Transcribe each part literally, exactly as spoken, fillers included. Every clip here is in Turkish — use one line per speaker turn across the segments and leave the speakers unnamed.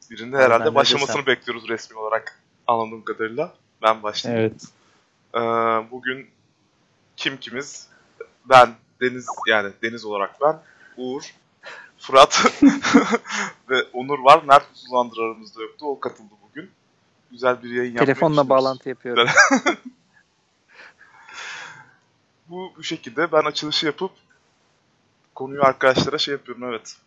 Birinde
Abi ben
herhalde
ne
başlamasını
desem.
bekliyoruz resmi olarak anladığım kadarıyla. Ben başlayayım.
Evet.
Ee, bugün kim kimiz? Ben, Deniz yani Deniz olarak ben, Uğur, Fırat ve Onur var. Mert uzundur aramızda yoktu. O katıldı bugün. Güzel bir yayın yapmayı
Telefonla
düşünüyoruz.
bağlantı yapıyorum.
Bu, bu şekilde ben açılışı yapıp konuyu arkadaşlara şey yapıyorum, evet.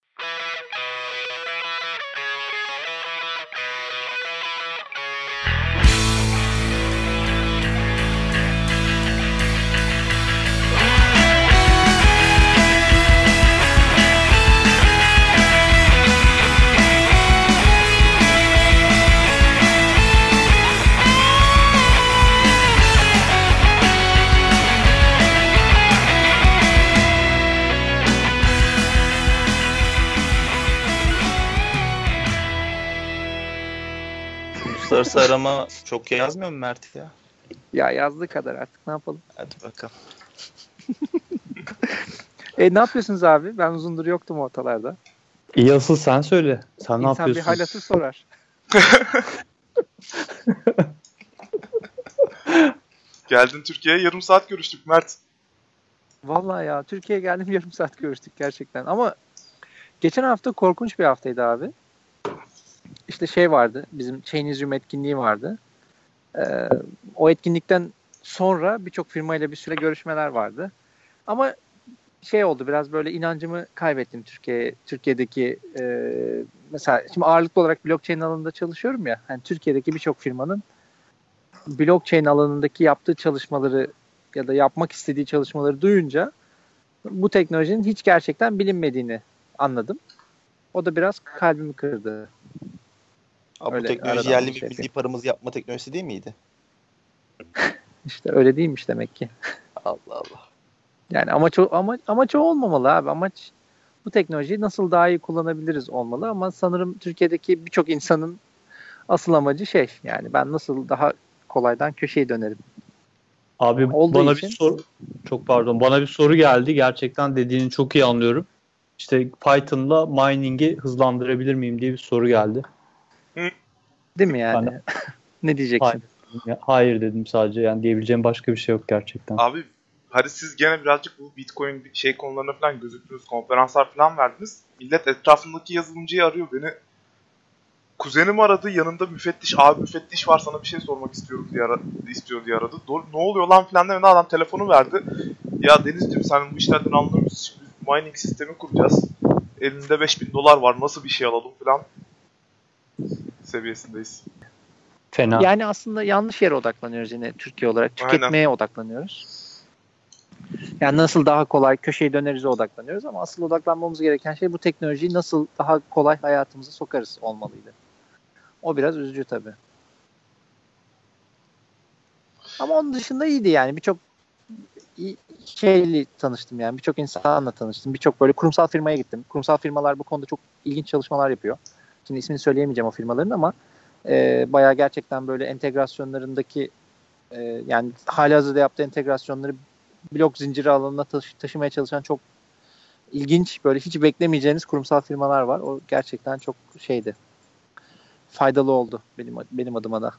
Uluslararası arama çok yazmıyor mu Mert ya?
Ya yazdığı kadar artık ne yapalım.
Hadi bakalım.
E ne yapıyorsunuz abi? Ben uzundur yoktum ortalarda.
İyi asıl sen söyle. Sen ne
İnsan bir
yapıyorsun?
hal hatır sorar.
Geldin Türkiye'ye, yarım saat görüştük Mert.
Vallahi ya Türkiye'ye geldim yarım saat görüştük gerçekten. Ama geçen hafta korkunç bir haftaydı abi. İşte şey vardı. Bizim Chainizm etkinliği vardı. Ee, o etkinlikten sonra birçok firmayla bir süre görüşmeler vardı. Ama şey oldu, biraz böyle inancımı kaybettim Türkiye Türkiye'deki e, mesela şimdi ağırlıklı olarak blockchain alanında çalışıyorum ya. Yani Türkiye'deki birçok firmanın blockchain alanındaki yaptığı çalışmaları ya da yapmak istediği çalışmaları duyunca bu teknolojinin hiç gerçekten bilinmediğini anladım. O da biraz kalbimi kırdı.
Abi bu
Öyle
teknoloji
aradan
yerli
bir
bir
şey
milli paramızı yapma teknolojisi değil miydi?
İşte öyle değilmiş demek ki.
Allah Allah.
Yani amaç o, ama, amaç o olmamalı abi. Amaç bu teknolojiyi nasıl daha iyi kullanabiliriz olmalı ama sanırım Türkiye'deki birçok insanın asıl amacı şey, yani ben nasıl daha kolaydan köşeye dönerim.
Abi
Olduğu
bana
için-
bir soru, çok pardon, bana bir soru geldi. Gerçekten dediğini çok iyi anlıyorum. İşte Python'la mining'i hızlandırabilir miyim diye bir soru geldi.
Değil mi yani?
Ben-
Ne diyeceksin?
Hayır. Ya, hayır dedim sadece. Yani diyebileceğim başka bir şey yok gerçekten.
Abi hadi siz gene birazcık bu Bitcoin şey konularına falan gözüktünüz, konferanslar falan verdiniz. Millet etrafındaki yazılımcıyı arıyor beni. Kuzenim aradı, yanında müfettiş, abi müfettiş var, sana bir şey sormak istiyorum diye aradı, istiyor diye aradı. Doğru, ne oluyor lan filan demeden adam telefonu verdi. Ya Denizciğim sen bu işlerden anlıyor musun? Şimdi mining sistemi kuracağız. Elinde beş bin dolar var, nasıl bir şey alalım filan seviyesindeyiz.
Fena.
Yani aslında yanlış yere odaklanıyoruz yine Türkiye olarak. Tüketmeye
Aynen.
odaklanıyoruz. Yani nasıl daha kolay köşeye dönerize odaklanıyoruz ama asıl odaklanmamız gereken şey bu teknolojiyi nasıl daha kolay hayatımıza sokarız olmalıydı. O biraz üzücü tabii. Ama onun dışında iyiydi yani. Birçok iyi- şeyle tanıştım yani. Birçok insanla tanıştım. Birçok böyle kurumsal firmaya gittim. Kurumsal firmalar bu konuda çok ilginç çalışmalar yapıyor. Şimdi ismini söyleyemeyeceğim o firmaların ama e, bayağı gerçekten böyle entegrasyonlarındaki e, yani halihazırda yaptığı entegrasyonları blok zinciri alanına taşı- taşımaya çalışan çok ilginç, böyle hiç beklemeyeceğiniz kurumsal firmalar var. O gerçekten çok şeydi. Faydalı oldu benim benim adıma da.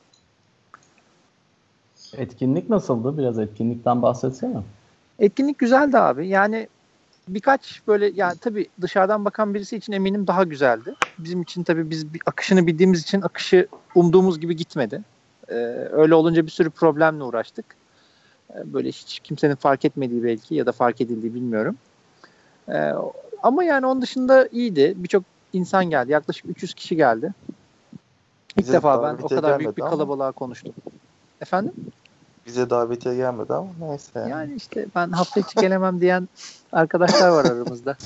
Etkinlik nasıldı? Biraz etkinlikten bahsetsene.
Etkinlik güzeldi abi. Yani birkaç böyle, yani tabii dışarıdan bakan birisi için eminim daha güzeldi. Bizim için tabii biz bir akışını bildiğimiz için akışı umduğumuz gibi gitmedi. Ee, öyle olunca bir sürü problemle uğraştık. Ee, böyle hiç kimsenin fark etmediği belki ya da fark edildiği bilmiyorum. Ee, ama yani onun dışında iyiydi. Birçok insan geldi. Yaklaşık üç yüz kişi geldi. İlk
Bize
defa ben o
davetiye
kadar büyük bir
gelmedi ama.
kalabalığa konuştum. Efendim?
Bize davetiye gelmedi ama neyse. Yani.
Yani işte ben hafta içi gelemem diyen arkadaşlar var aramızda.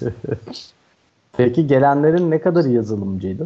Peki gelenlerin ne kadar yazılımcıydı?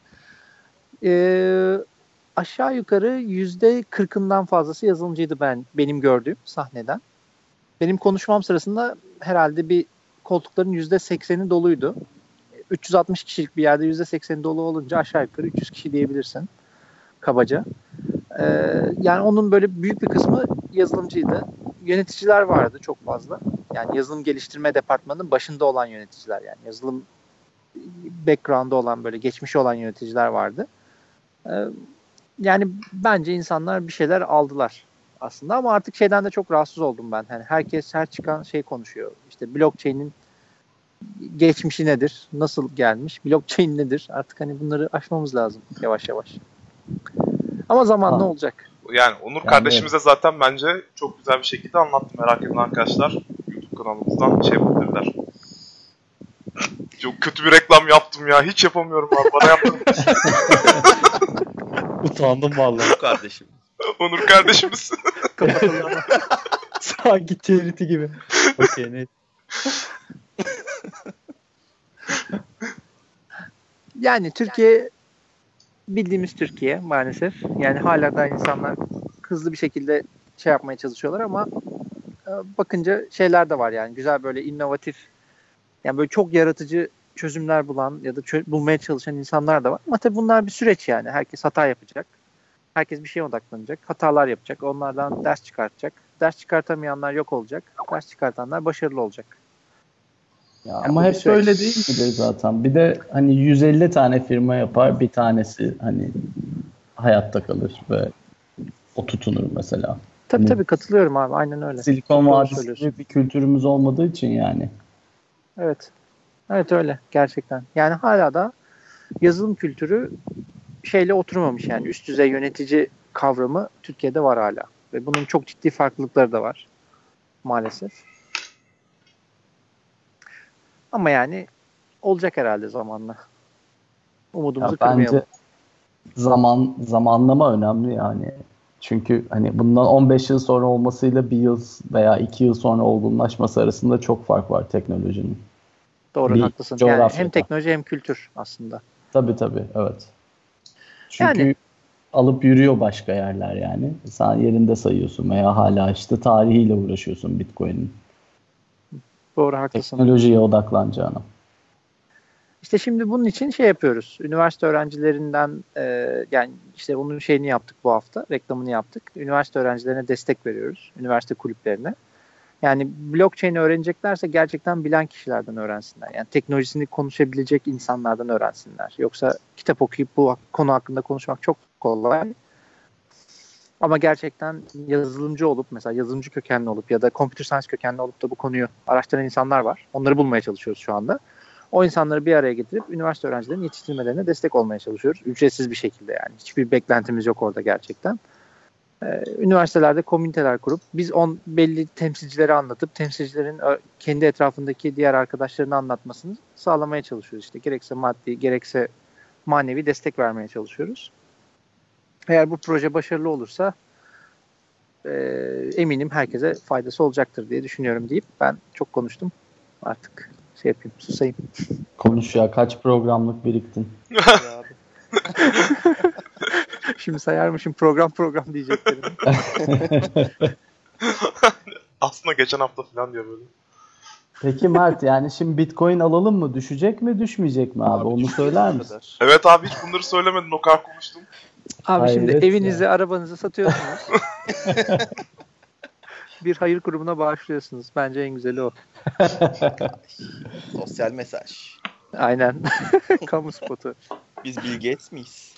Ee, aşağı yukarı yüzde kırkından fazlası yazılımcıydı ben benim gördüğüm sahneden. Benim konuşmam sırasında herhalde bir koltukların yüzde sekseni doluydu. üç yüz altmış kişilik bir yerde yüzde sekseni dolu olunca aşağı yukarı üç yüz kişi diyebilirsin kabaca. Ee, yani onun böyle büyük bir kısmı yazılımcıydı. Yöneticiler vardı çok fazla. Yani yazılım geliştirme departmanının başında olan yöneticiler, yani yazılım background'ı olan böyle geçmişi olan yöneticiler vardı. Ee, yani bence insanlar bir şeyler aldılar aslında ama artık şeyden de çok rahatsız oldum ben. Yani herkes her çıkan şey konuşuyor. İşte blockchain'in geçmişi nedir? Nasıl gelmiş? Blockchain nedir? Artık hani bunları aşmamız lazım yavaş yavaş. Ama zamanla
Ha.
olacak.
Yani Onur
Yani
kardeşimize zaten bence çok güzel bir şekilde anlattı. Merak eden arkadaşlar YouTube kanalımızdan şey yapabilirler. Çok kötü bir reklam yaptım ya. Hiç yapamıyorum abi. Bana yaptın.
Utandım vallahi.
Kardeşim.
Onur kardeşimiz.
Kapatalım.
Sanki charity gibi. Okey ne?
Yani Türkiye bildiğimiz Türkiye maalesef. Yani hala da insanlar hızlı bir şekilde şey yapmaya çalışıyorlar ama e, bakınca şeyler de var yani güzel böyle inovatif yani böyle çok yaratıcı çözümler bulan ya da çö- bulmaya çalışan insanlar da var. Ama tabii bunlar bir süreç yani. Herkes hata yapacak. Herkes bir şeye odaklanacak. Hatalar yapacak. Onlardan ders çıkartacak. Ders çıkartamayanlar yok olacak. Ders çıkartanlar başarılı olacak.
Ya
Yani
ama
bu bir
hep
süreç.
öyle değil midir zaten? Bir de hani yüz elli tane firma yapar, bir tanesi hani hayatta kalır ve o tutunur mesela.
Tabii
Hani
tabii katılıyorum abi. Aynen öyle.
Silikon
Çok doğru
Vadisi
söylüyorsun.
gibi bir kültürümüz olmadığı için yani.
Evet. Evet öyle gerçekten. Yani hala da yazılım kültürü şeyle oturmamış yani üst düzey yönetici kavramı Türkiye'de var hala. Ve bunun çok ciddi farklılıkları da var maalesef. Ama yani olacak herhalde zamanla. Umudumuzu
Ya
kırmayalım.
bence zaman zamanlama önemli yani. Çünkü hani bundan on beş yıl sonra olmasıyla bir yıl veya iki yıl sonra olgunlaşması arasında çok fark var teknolojinin.
Doğru
bir
haklısın. Yani
coğrafyada.
hem teknoloji hem kültür aslında.
Tabii tabii evet. Çünkü
Yani-
alıp yürüyor başka yerler yani. Sen yerinde sayıyorsun veya hala işte tarihiyle uğraşıyorsun Bitcoin'in.
Doğru haklısın.
Teknolojiye odaklanacağına.
İşte şimdi bunun için şey yapıyoruz. Üniversite öğrencilerinden e, yani işte onun şeyini yaptık bu hafta. Reklamını yaptık. Üniversite öğrencilerine destek veriyoruz. Üniversite kulüplerine. Yani blockchain öğreneceklerse gerçekten bilen kişilerden öğrensinler. Yani teknolojisini konuşabilecek insanlardan öğrensinler. Yoksa kitap okuyup bu konu hakkında konuşmak çok kolay. Ama gerçekten yazılımcı olup mesela yazılımcı kökenli olup ya da computer science kökenli olup da bu konuyu araştıran insanlar var. Onları bulmaya çalışıyoruz şu anda. O insanları bir araya getirip üniversite öğrencilerinin yetiştirmelerine destek olmaya çalışıyoruz. Ücretsiz bir şekilde yani. Hiçbir beklentimiz yok orada gerçekten. Ee, üniversitelerde komüniteler kurup biz on belli temsilcileri anlatıp temsilcilerin ö- kendi etrafındaki diğer arkadaşlarını anlatmasını sağlamaya çalışıyoruz. İşte gerekse maddi gerekse manevi destek vermeye çalışıyoruz. Eğer bu proje başarılı olursa e, eminim herkese faydası olacaktır diye düşünüyorum deyip ben çok konuştum. Artık şey yapayım, susayım.
Konuş ya, kaç programlık biriktin.
Şimdi sayarmışım program program diyeceklerim.
Aslında geçen hafta falan diyor böyle.
Peki Mert, yani şimdi Bitcoin alalım mı? Düşecek mi düşmeyecek mi abi?
Abi
Onu
düşüyor
söyler
o
misin?
kadar.
Evet abi hiç bunları söylemedin, o kadar konuştum.
Abi şimdi
Hayret
evinizi,
ya.
arabanızı satıyorsunuz. Bir hayır kurumuna bağışlıyorsunuz. Bence en güzeli o.
Sosyal mesaj.
Aynen. Kamu spotu.
Biz Bill Gates miyiz?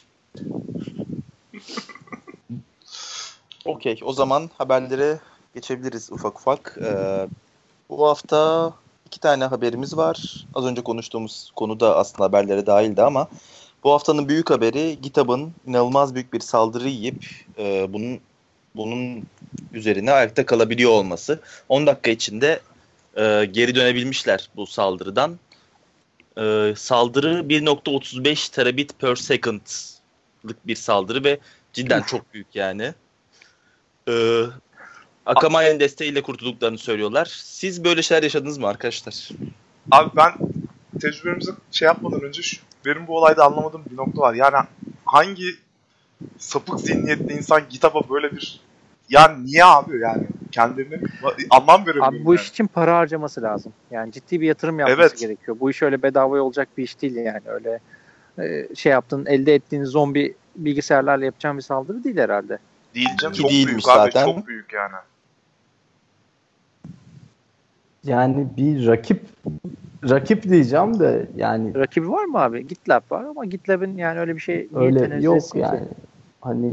Okey, o zaman haberlere geçebiliriz ufak ufak. Ee, bu hafta iki tane haberimiz var. Az önce konuştuğumuz konu da aslında haberlere dahildi ama bu haftanın büyük haberi GitHub'ın inanılmaz büyük bir saldırı yiyip e, bunun bunun üzerine ayakta kalabiliyor olması. on dakika içinde e, geri dönebilmişler bu saldırıdan. E, saldırı bir nokta otuz beş terabit per second'lık bir saldırı ve cidden çok büyük yani. E, Akamai'nin desteğiyle kurtulduklarını söylüyorlar. Siz böyle şeyler yaşadınız mı arkadaşlar?
Abi ben tecrübemizi şey yapmadan önce şu, benim bu olayda anlamadığım bir nokta var. Yani hangi sapık zihniyetli insan GitHub'a böyle bir, yani niye abi yani kendilerine anlam veremiyorum.
Abi bu
yani.
iş için para harcaması lazım. Yani ciddi bir yatırım yapması
Evet.
gerekiyor. Bu iş öyle bedavaya olacak bir iş değil yani. Öyle e, şey yaptın, elde ettiğin zombi bilgisayarlarla yapacağın bir saldırı değil herhalde.
Değil canım,
Ki
çok
değilmiş
büyük abi,
zaten.
çok büyük yani.
Yani bir rakip rakip diyeceğim de yani
Rakibi var mı abi? GitLab var ama GitLab'in yani öyle bir şey niye
öyle
tenezzül
yok
etsin
yani.
ki?
Hani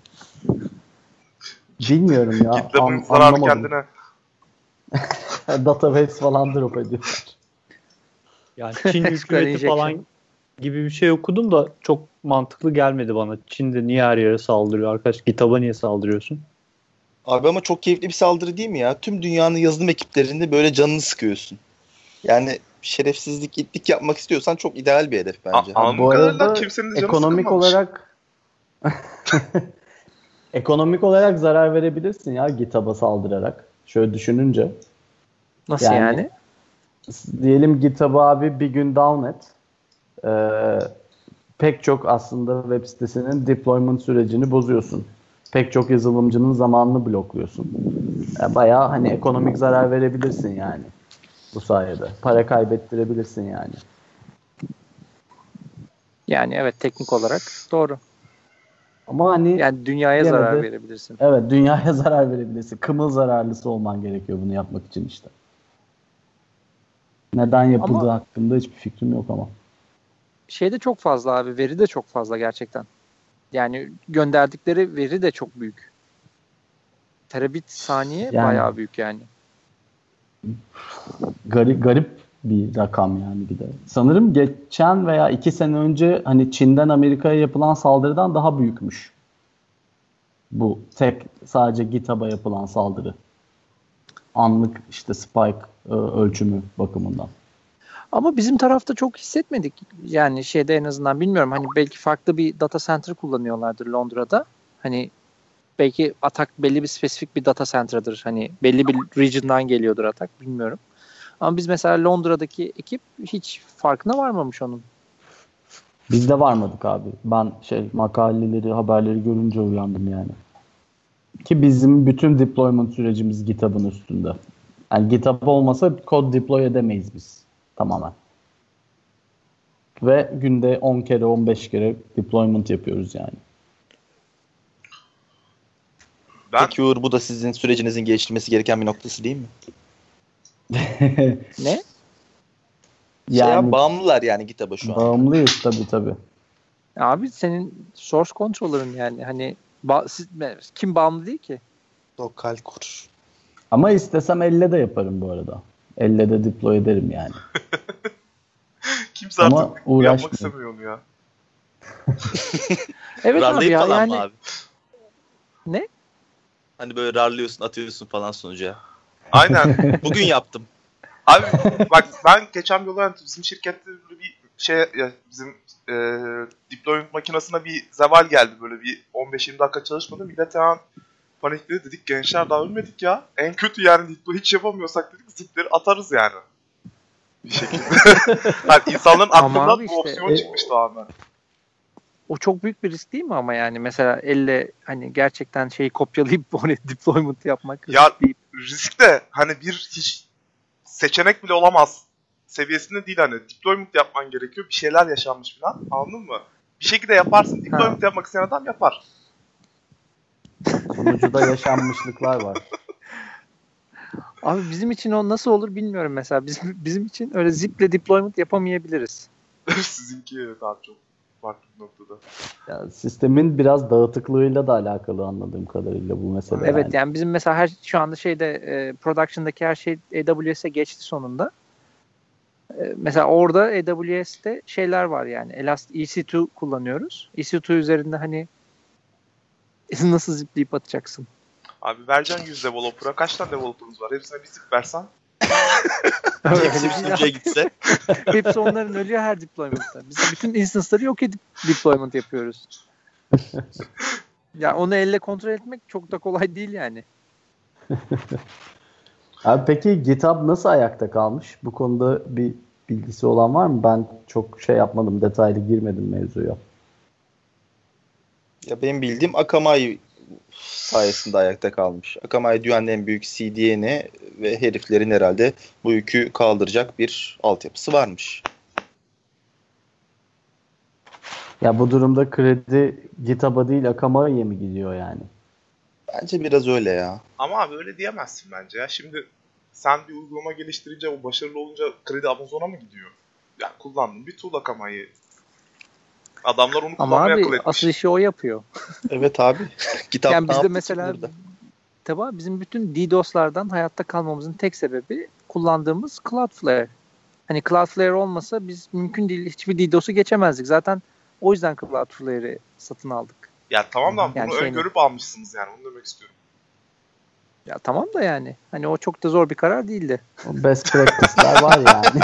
bilmiyorum ya.
GitLab'ın
an-
zararı
anlamadım.
kendine.
Database falan drop ediyorlar.
Yani Çin
Square
hükümeti
injection.
falan gibi bir şey okudum da çok mantıklı gelmedi bana. Çin'de niye her yere saldırıyor arkadaş? GitHub'a niye saldırıyorsun?
Abi ama çok keyifli bir saldırı değil mi ya? Tüm dünyanın yazılım ekiplerinde böyle canını sıkıyorsun. Yani şerefsizlik, itlik yapmak istiyorsan çok ideal bir hedef bence.
A-
Bu
Anladığım kadarıyla
arada
kimsenin de canı
ekonomik
sıkılmamış.
olarak ekonomik olarak zarar verebilirsin ya GitHub'a saldırarak. Şöyle düşününce.
Nasıl
Yani-
yani?
Diyelim GitHub'ı abi bir gün down et. Ee, pek çok aslında web sitesinin deployment sürecini bozuyorsun. Pek çok yazılımcının zamanını blokluyorsun. Yani bayağı hani ekonomik zarar verebilirsin yani bu sayede. Para kaybettirebilirsin yani.
Yani evet, teknik olarak doğru.
Ama hani
Yani dünyaya
Yine
zarar
de-
verebilirsin.
evet dünyaya zarar verebilirsin. Kımıl zararlısı olman gerekiyor bunu yapmak için işte. Neden yapıldığı
Ama-
hakkında hiçbir fikrim yok ama.
Şey de çok fazla abi. Veri de çok fazla gerçekten. Yani gönderdikleri veri de çok büyük. Terabit saniye
Yani-
bayağı büyük yani.
Garip garip bir rakam yani bir de. Sanırım geçen veya iki sene önce hani Çin'den Amerika'ya yapılan saldırıdan daha büyükmüş. Bu tek sadece GitHub'a yapılan saldırı. Anlık işte spike e, ölçümü bakımından.
Ama bizim tarafta çok hissetmedik. Yani şeyde en azından bilmiyorum. Hani belki farklı bir data center kullanıyorlardır Londra'da. Hani belki atak belli bir spesifik bir data center'dır. Hani belli bir region'dan geliyordur atak. Bilmiyorum. Ama biz mesela Londra'daki ekip hiç farkına varmamış onun.
Biz de varmadık abi. Ben şey makaleleri, haberleri görünce uyandım yani. Ki bizim bütün deployment sürecimiz GitHub'ın üstünde. Yani GitHub olmasa kod deploy edemeyiz biz tamamen. Ve günde on kere on beş kere deployment yapıyoruz yani.
Ben
Peki Uğur, bu da sizin sürecinizin geliştirilmesi gereken bir noktası değil mi?
Ne?
Şey
Yani
ya, bağımlılar yani GitHub'a şu an.
bağımlıyız tabii tabii.
Abi senin source controller'ın yani hani ba- siz- kim bağımlı değil ki?
Lokal kur.
Ama istesem elle de yaparım bu arada. Elle de deploy ederim yani.
kimse
Ama
artık yapmak
uğraşmıyor.
istemiyor onu ya.
Evet abi
Rarlayıp
ya
falan
yani
mı abi?
Ne?
Hani böyle rarlıyorsun, atıyorsun falan sonuca.
Aynen.
Bugün yaptım.
Abi bak ben geçen bir olay bizim şirkette böyle bir şey ya, bizim e, deployment makinesine bir zeval geldi, böyle bir on beş yirmi dakika çalışmadı. Millet hemen panikledi, dedik gençler daha ölmedik ya. En kötü yani deploy hiç yapamıyorsak dedik zipleri atarız yani. Bir şekilde. Yani insanların
Ama
aklından
abi
bu
işte-
opsiyon
E-
çıkmış tamamen.
O çok büyük bir risk değil mi ama yani mesela elle hani gerçekten şeyi kopyalayıp oraya deployment yapmak,
Ya
risk değil.
risk de hani bir hiç seçenek bile olamaz seviyesinde değil, hani deployment yapman gerekiyor, bir şeyler yaşanmış falan, anladın mı? Bir şekilde yaparsın, deployment yapmak isteyen adam yapar.
Sonucuda yaşanmışlıklar var.
Abi bizim için o nasıl olur bilmiyorum mesela. Bizim bizim için öyle ziple deployment yapamayabiliriz.
Sizinki evet abi çok farklı bir noktada.
Ya, sistemin biraz dağıtıklığıyla da alakalı anladığım kadarıyla bu mesele.
Evet
yani.
yani bizim mesela her şu anda şeyde e, production'daki her şey A W S'e geçti sonunda. E, mesela orada A W S'te şeyler var yani. Elast E C iki kullanıyoruz. E C iki üzerinde hani nasıl zipleyip atacaksın?
Abi vereceksin yüz developer'a, kaç tane developer'ımız var? Hepsine bir zip versen.
Hepsi bir sunucuya gitse.
Hepsi onların ölüyor her deployment'ta. Biz bütün instance'ları yok edip deployment yapıyoruz. Ya onu elle kontrol etmek çok da kolay değil yani.
Abi peki GitHub nasıl ayakta kalmış? Bu konuda bir bilgisi olan var mı? Ben çok şey yapmadım, detaylı girmedim mevzuya.
Ya benim bildiğim Akamai sayesinde ayakta kalmış. Akamai dünyanın en büyük C D N'i ve heriflerin herhalde bu yükü kaldıracak bir altyapısı varmış.
Ya bu durumda kredi GitHub'a değil Akamai'ye mi gidiyor yani?
Bence biraz öyle ya.
Ama abi öyle diyemezsin bence ya. Şimdi sen bir uygulama geliştirince o başarılı olunca kredi Amazon'a mı gidiyor? Yani kullandığın bir tool akamayı. Adamlar onu
Ama
kullanmaya akıl
abi
etmiş.
asıl işi o yapıyor.
Evet abi. Kitap
Yani
ne
bizde
yaptı
mesela
burada?
tabii abi, bizim bütün DDoS'lardan hayatta kalmamızın tek sebebi kullandığımız Cloudflare. Hani Cloudflare olmasa biz mümkün değil hiçbir DDoS'u geçemezdik. Zaten o yüzden Cloudflare'i satın aldık.
Ya tamam da
Yani
bunu
şey
öngörüp almışsınız yani. Onu demek istiyorum.
Ya tamam da yani hani o çok da zor bir karar değildi.
Best practice'ler var yani.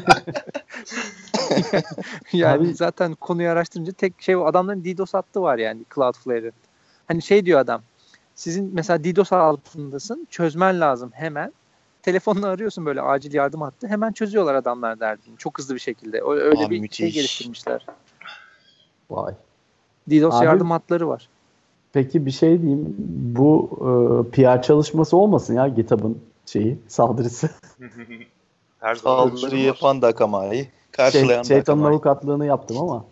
Yani
Abi-
zaten konuyu araştırınca tek şey o adamların DDoS hattı var yani Cloudflare'in. Hani şey diyor adam. Sizin mesela DDoS altındasın. Çözmen lazım hemen. Telefonla arıyorsun böyle acil yardım hattı. Hemen çözüyorlar adamlar derdini. Çok hızlı bir şekilde. O- Öyle
Aa,
bir
müthiş.
şey geliştirmişler.
Vay.
DDoS
Abi-
yardım hatları var.
Peki bir şey diyeyim. Bu e, P R çalışması olmasın ya GitHub'ın şeyi, saldırısı.
Her zaman öyle bir
Saldırıyı
şey var.
yapan da Akamai'yi,
Şey,
karşılayan da
şeytanın
Akamai.
avukatlığını yaptım ama.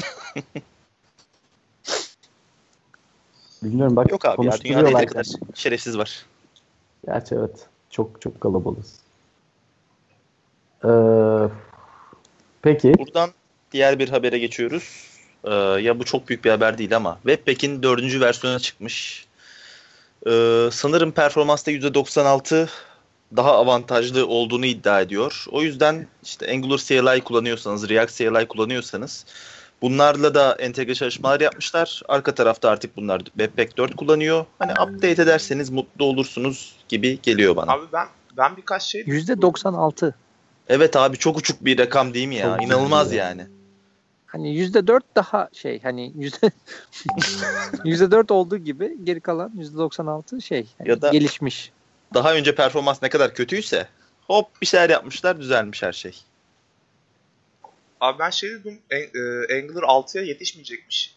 Bilmiyorum bak
Yok abi ya, dünyada
konuşturuyorlar.
yeteri kadar şerefsiz var.
Gerçi evet. Çok çok kalabalığız. Ee, peki.
Buradan diğer bir habere geçiyoruz. Ee, ya bu çok büyük bir haber değil ama Webpack'in dördüncü versiyona çıkmış. Ee, sanırım performansta yüzde doksan altı daha avantajlı olduğunu iddia ediyor. O yüzden işte Angular C L I kullanıyorsanız, React C L I kullanıyorsanız bunlarla da entegre çalışmalar yapmışlar. Arka tarafta artık bunlar Webpack dört kullanıyor. Hani update ederseniz mutlu olursunuz gibi geliyor bana.
Abi ben ben birkaç şey...
yüzde doksan altı.
Evet abi, çok uçuk bir rakam değil mi ya?
Çok
İnanılmaz
ciddi ya.
yani.
Hani yüzde dört daha şey hani yüzde yüzde dört olduğu gibi geri kalan yüzde doksan altı şey yani
Ya da-
gelişmiş.
Daha önce performans ne kadar kötüyse hop bir şeyler yapmışlar, düzelmiş her şey.
Abi ben şey dedim, An- e, Angular altıya yetişmeyecekmiş.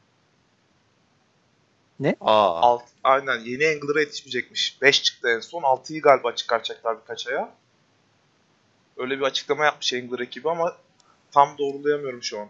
Aa,
Alt, aynen yeni Angular'a yetişmeyecekmiş. beş çıktı en son. altıyı galiba çıkaracaklar birkaç aya. Öyle bir açıklama yapmış Angular ekibi ama tam doğrulayamıyorum şu an.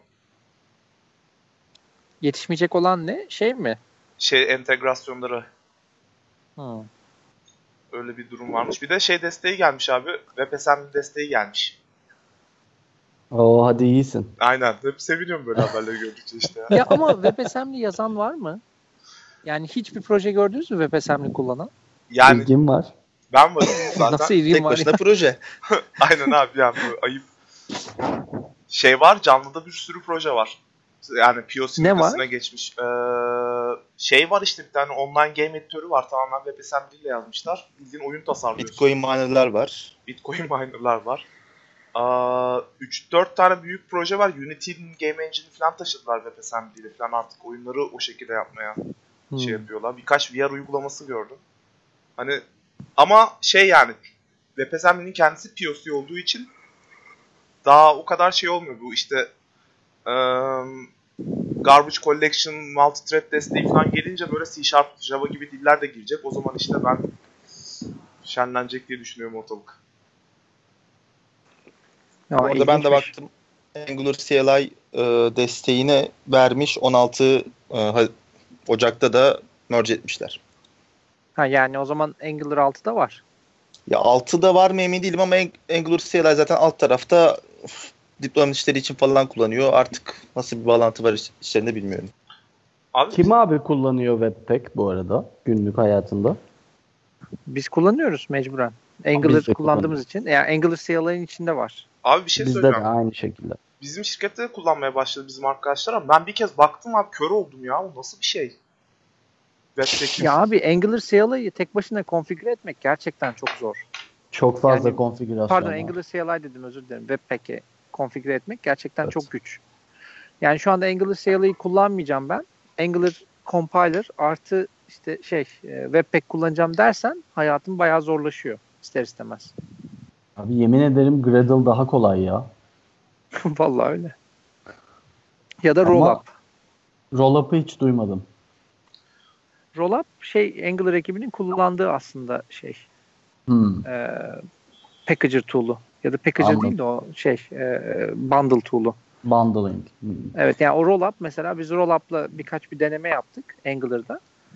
Yetişmeyecek olan ne? Şey mi?
Şey entegrasyonları,
Hı.
öyle bir durum varmış. Bir de şey desteği gelmiş abi. WebAssembly desteği gelmiş.
Oo hadi iyisin.
Aynen. Hep seviniyorum böyle haberleri gördükçe işte ya.
Ya ama WebAssembly yazan var mı? Yani hiçbir proje gördünüz mü WebAssembly kullanan?
Yani
İlgim var.
ben varım zaten.
Nasıl ilgin
tek
var
başına
ya?
proje.
Aynen abi yani bu ayıp. Şey var, canlıda bir sürü proje var. Yani P O C
Ne
noktasına
var?
geçmiş. Ee, şey var işte bir tane online game editörü var. Tamamen WebAssembly ile yazmışlar. Bildiğin oyun tasarlıyorsun.
Bitcoin miner'lar var.
Bitcoin miner'lar var. Aa, üç dört tane büyük proje var. Unity'nin Game Engine'i falan taşıdılar WebAssembly ile falan, artık oyunları o şekilde yapmaya
Hmm.
şey yapıyorlar. Birkaç V R uygulaması gördüm. Hani ama şey yani WebAssembly'nin kendisi P O C olduğu için daha o kadar şey olmuyor. Bu işte um, Garbage Collection, Multithread desteği falan gelince böyle C Sharp, Java gibi diller de girecek. O zaman işte ben şenlenecek diye düşünüyorum ortalık.
Ya,
Orada ben de
ilginçmiş.
baktım. Angular C L I e, desteğine vermiş. on altı e, ha- Ocak'ta da merge etmişler.
Ha yani o zaman Angular altıda var.
Ya altıda var mı emin değilim ama Ang- Angular C L I zaten alt tarafta üf, deployment işleri için falan kullanıyor. Artık nasıl bir bağlantı var iç- içlerinde bilmiyorum.
Abi
Kim abi kullanıyor Webpack bu arada günlük hayatında?
Biz kullanıyoruz mecburen.
Biz
Angular
de
kullandığımız için. Yani Angular C L I'nin içinde var.
abi bir şey
Bizde de
söyleyeceğim.
aynı şekilde.
Bizim şirkette de kullanmaya başladı bizim arkadaşlar ama ben bir kez baktım abi, kör oldum ya. O nasıl bir şey? Webpack'in.
Ya abi Angular C L I'yi tek başına konfigüre etmek gerçekten çok zor.
Çok fazla
Yani-
konfigürasyon
Pardon
var.
Angular C L I dedim, özür dilerim. Webpack'i konfigüre etmek gerçekten
Evet.
çok güç. Yani şu anda Angular C L I'yi kullanmayacağım ben. Angular compiler artı işte şey e, Webpack kullanacağım dersen hayatın bayağı zorlaşıyor ister istemez.
Abi yemin ederim Gradle daha kolay ya.
Vallahi öyle. Ya da
Ama-
Rollup.
Rollup'ı hiç duymadım.
Rollup şey Angular ekibinin kullandığı aslında şey
Hmm.
e, packager tool'u ya da packager
Anladım.
değil de o şey e, bundle tool'u.
Bundling. Hmm.
Evet yani o Rollup mesela biz Rollup'la birkaç bir deneme yaptık Angular'da.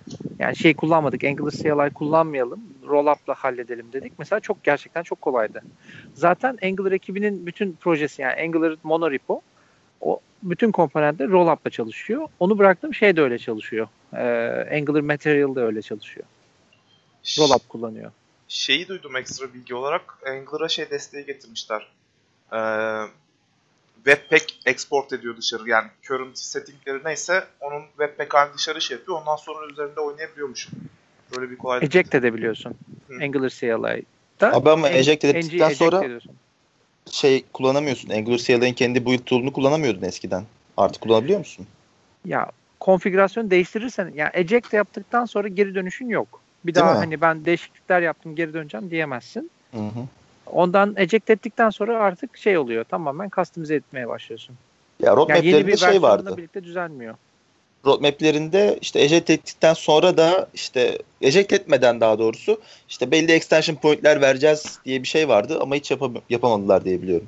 Yani şey kullanmadık. Angular C L I kullanmayalım. Roll-up'la halledelim dedik. Mesela çok gerçekten çok kolaydı. Zaten Angular ekibinin bütün projesi yani Angular monorepo o bütün komponentler roll-up'la çalışıyor. Onu bıraktım şey de öyle çalışıyor. Ee, Angular Material da öyle çalışıyor. Roll-up kullanıyor.
Şeyi duydum ekstra bilgi olarak. Angular'a şey desteği getirmişler. Ee, Webpack export ediyor dışarı. Yani current settingleri neyse onun Webpack halini dışarı şey yapıyor. Ondan sonra üzerinde oynayabiliyormuş. Böyle bir kolaylık.
Eject edebiliyorsun. Hı. Angular C L I'da.
Abi ama eject edildikten sonra
ediyorsun.
şey kullanamıyorsun. Angular C L I'nin kendi build tool'unu kullanamıyordun eskiden. Artık kullanabiliyor musun?
Ya konfigürasyon değiştirirsen yani eject yaptıktan sonra geri dönüşün yok. Bir
Değil
daha
mi?
hani ben değişiklikler yaptım geri döneceğim diyemezsin.
Hı hı.
Ondan eject ettikten sonra artık şey oluyor. Tamamen customize etmeye başlıyorsun.
Ya roadmap'lerinde
yani yeni bir
şey vardı.
birlikte düzelmiyor.
Roadmap'lerinde işte eject ettikten sonra da işte eject etmeden daha doğrusu işte belli extension point'ler vereceğiz diye bir şey vardı ama hiç yapam- yapamadılar diye biliyorum.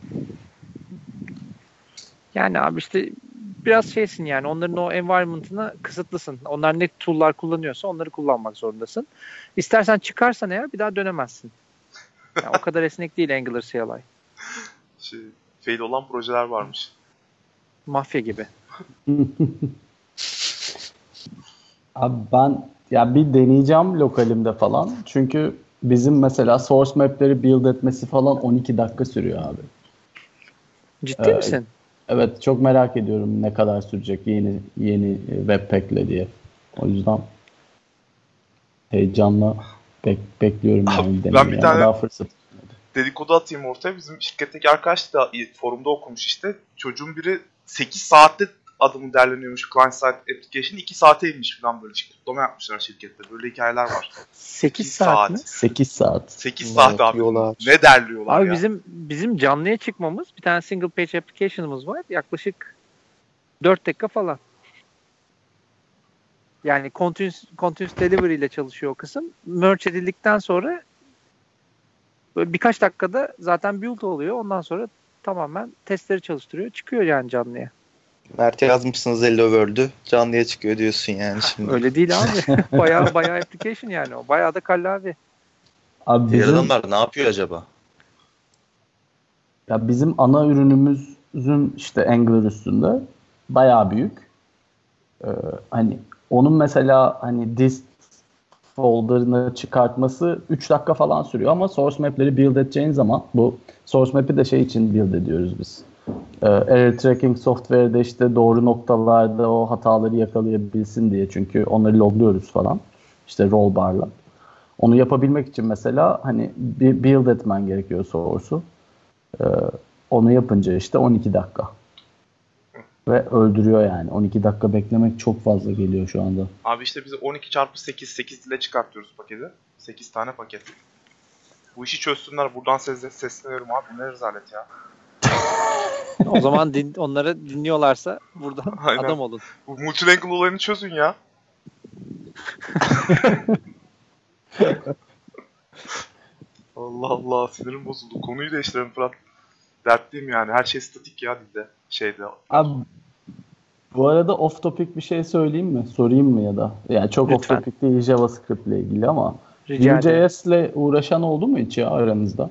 Yani abi işte biraz şeysin yani onların o environment'ına kısıtlısın. Onlar ne tool'lar kullanıyorsa onları kullanmak zorundasın. İstersen çıkarsan eğer bir daha dönemezsin. Yani o kadar esnek değil Angular C L I.
Şey, fail olan projeler varmış.
Mafya gibi.
Abi ben ya bir deneyeceğim lokalimde falan. Çünkü bizim mesela source map'leri build etmesi falan on iki dakika sürüyor abi.
Ciddi
Ee,
misin?
Evet, çok merak ediyorum ne kadar sürecek yeni yeni Webpack'le diye. O yüzden heyecanla bek- bekliyorum yani
Abi, ben
denemeyi
bir
ama
tane
daha fırsat.
dedikodu atayım ortaya. Bizim şirketteki arkadaş da forumda okumuş işte. Çocuğun biri sekiz saatte adımı derleniyormuş client side application. iki saate inmiş falan böyle. Kutlama yapmışlar şirkette. Böyle hikayeler var.
sekiz saat mi?
sekiz saat.
sekiz
Ne
saat abi.
yapıyorlar?
Ne derliyorlar
Abi
ya.
bizim bizim canlıya çıkmamız bir tane single page application'ımız var. Yaklaşık dört dakika falan. Yani continuous, continuous delivery ile çalışıyor o kısım. Merge edildikten sonra böyle birkaç dakikada zaten build oluyor. Ondan sonra tamamen testleri çalıştırıyor. Çıkıyor yani canlıya.
Mert'e yazmışsınız Hello World'ü. Canlıya çıkıyor diyorsun yani şimdi.
Öyle değil abi. Bayağı bayağı application yani o. Bayağı da kallavi.
Abi
Diğer
bizim,
adamlar ne yapıyor acaba?
ya bizim ana ürünümüzün işte Angular üstünde bayağı büyük. Ee, hani onun mesela hani dist folder'ını çıkartması üç dakika falan sürüyor ama source map'leri build edeceğin zaman bu source map'i de şey için build ediyoruz biz. Ee, error tracking software'de işte doğru noktalarda o hataları yakalayabilsin diye çünkü onları logluyoruz falan. İşte roll bar'la. Onu yapabilmek için mesela hani bir build etmen gerekiyor source'u. Ee, onu yapınca işte on iki dakika. Ve öldürüyor yani. on iki dakika beklemek çok fazla geliyor şu anda.
Abi işte biz on iki çarpı sekiz, sekiz ile çıkartıyoruz paketi. sekiz tane paket. Bu işi çözsünler. Buradan ses sesleniyorum abi. Bu ne rezalet ya.
O zaman din, onları dinliyorlarsa buradan
Aynen.
adam olun.
Bu multilingual olayını çözün ya. Allah Allah, sinirim bozuldu. Konuyu değiştirelim Fırat. Dertliyim yani. Her şey statik ya dilde. Şeyde.
Abi bu arada off topic bir şey söyleyeyim mi? Sorayım mı ya da? Yani çok
Lütfen.
off topic değil JavaScript ile ilgili ama
Rica ederim.
Vue.js ile uğraşan oldu mu hiç ya aranızda?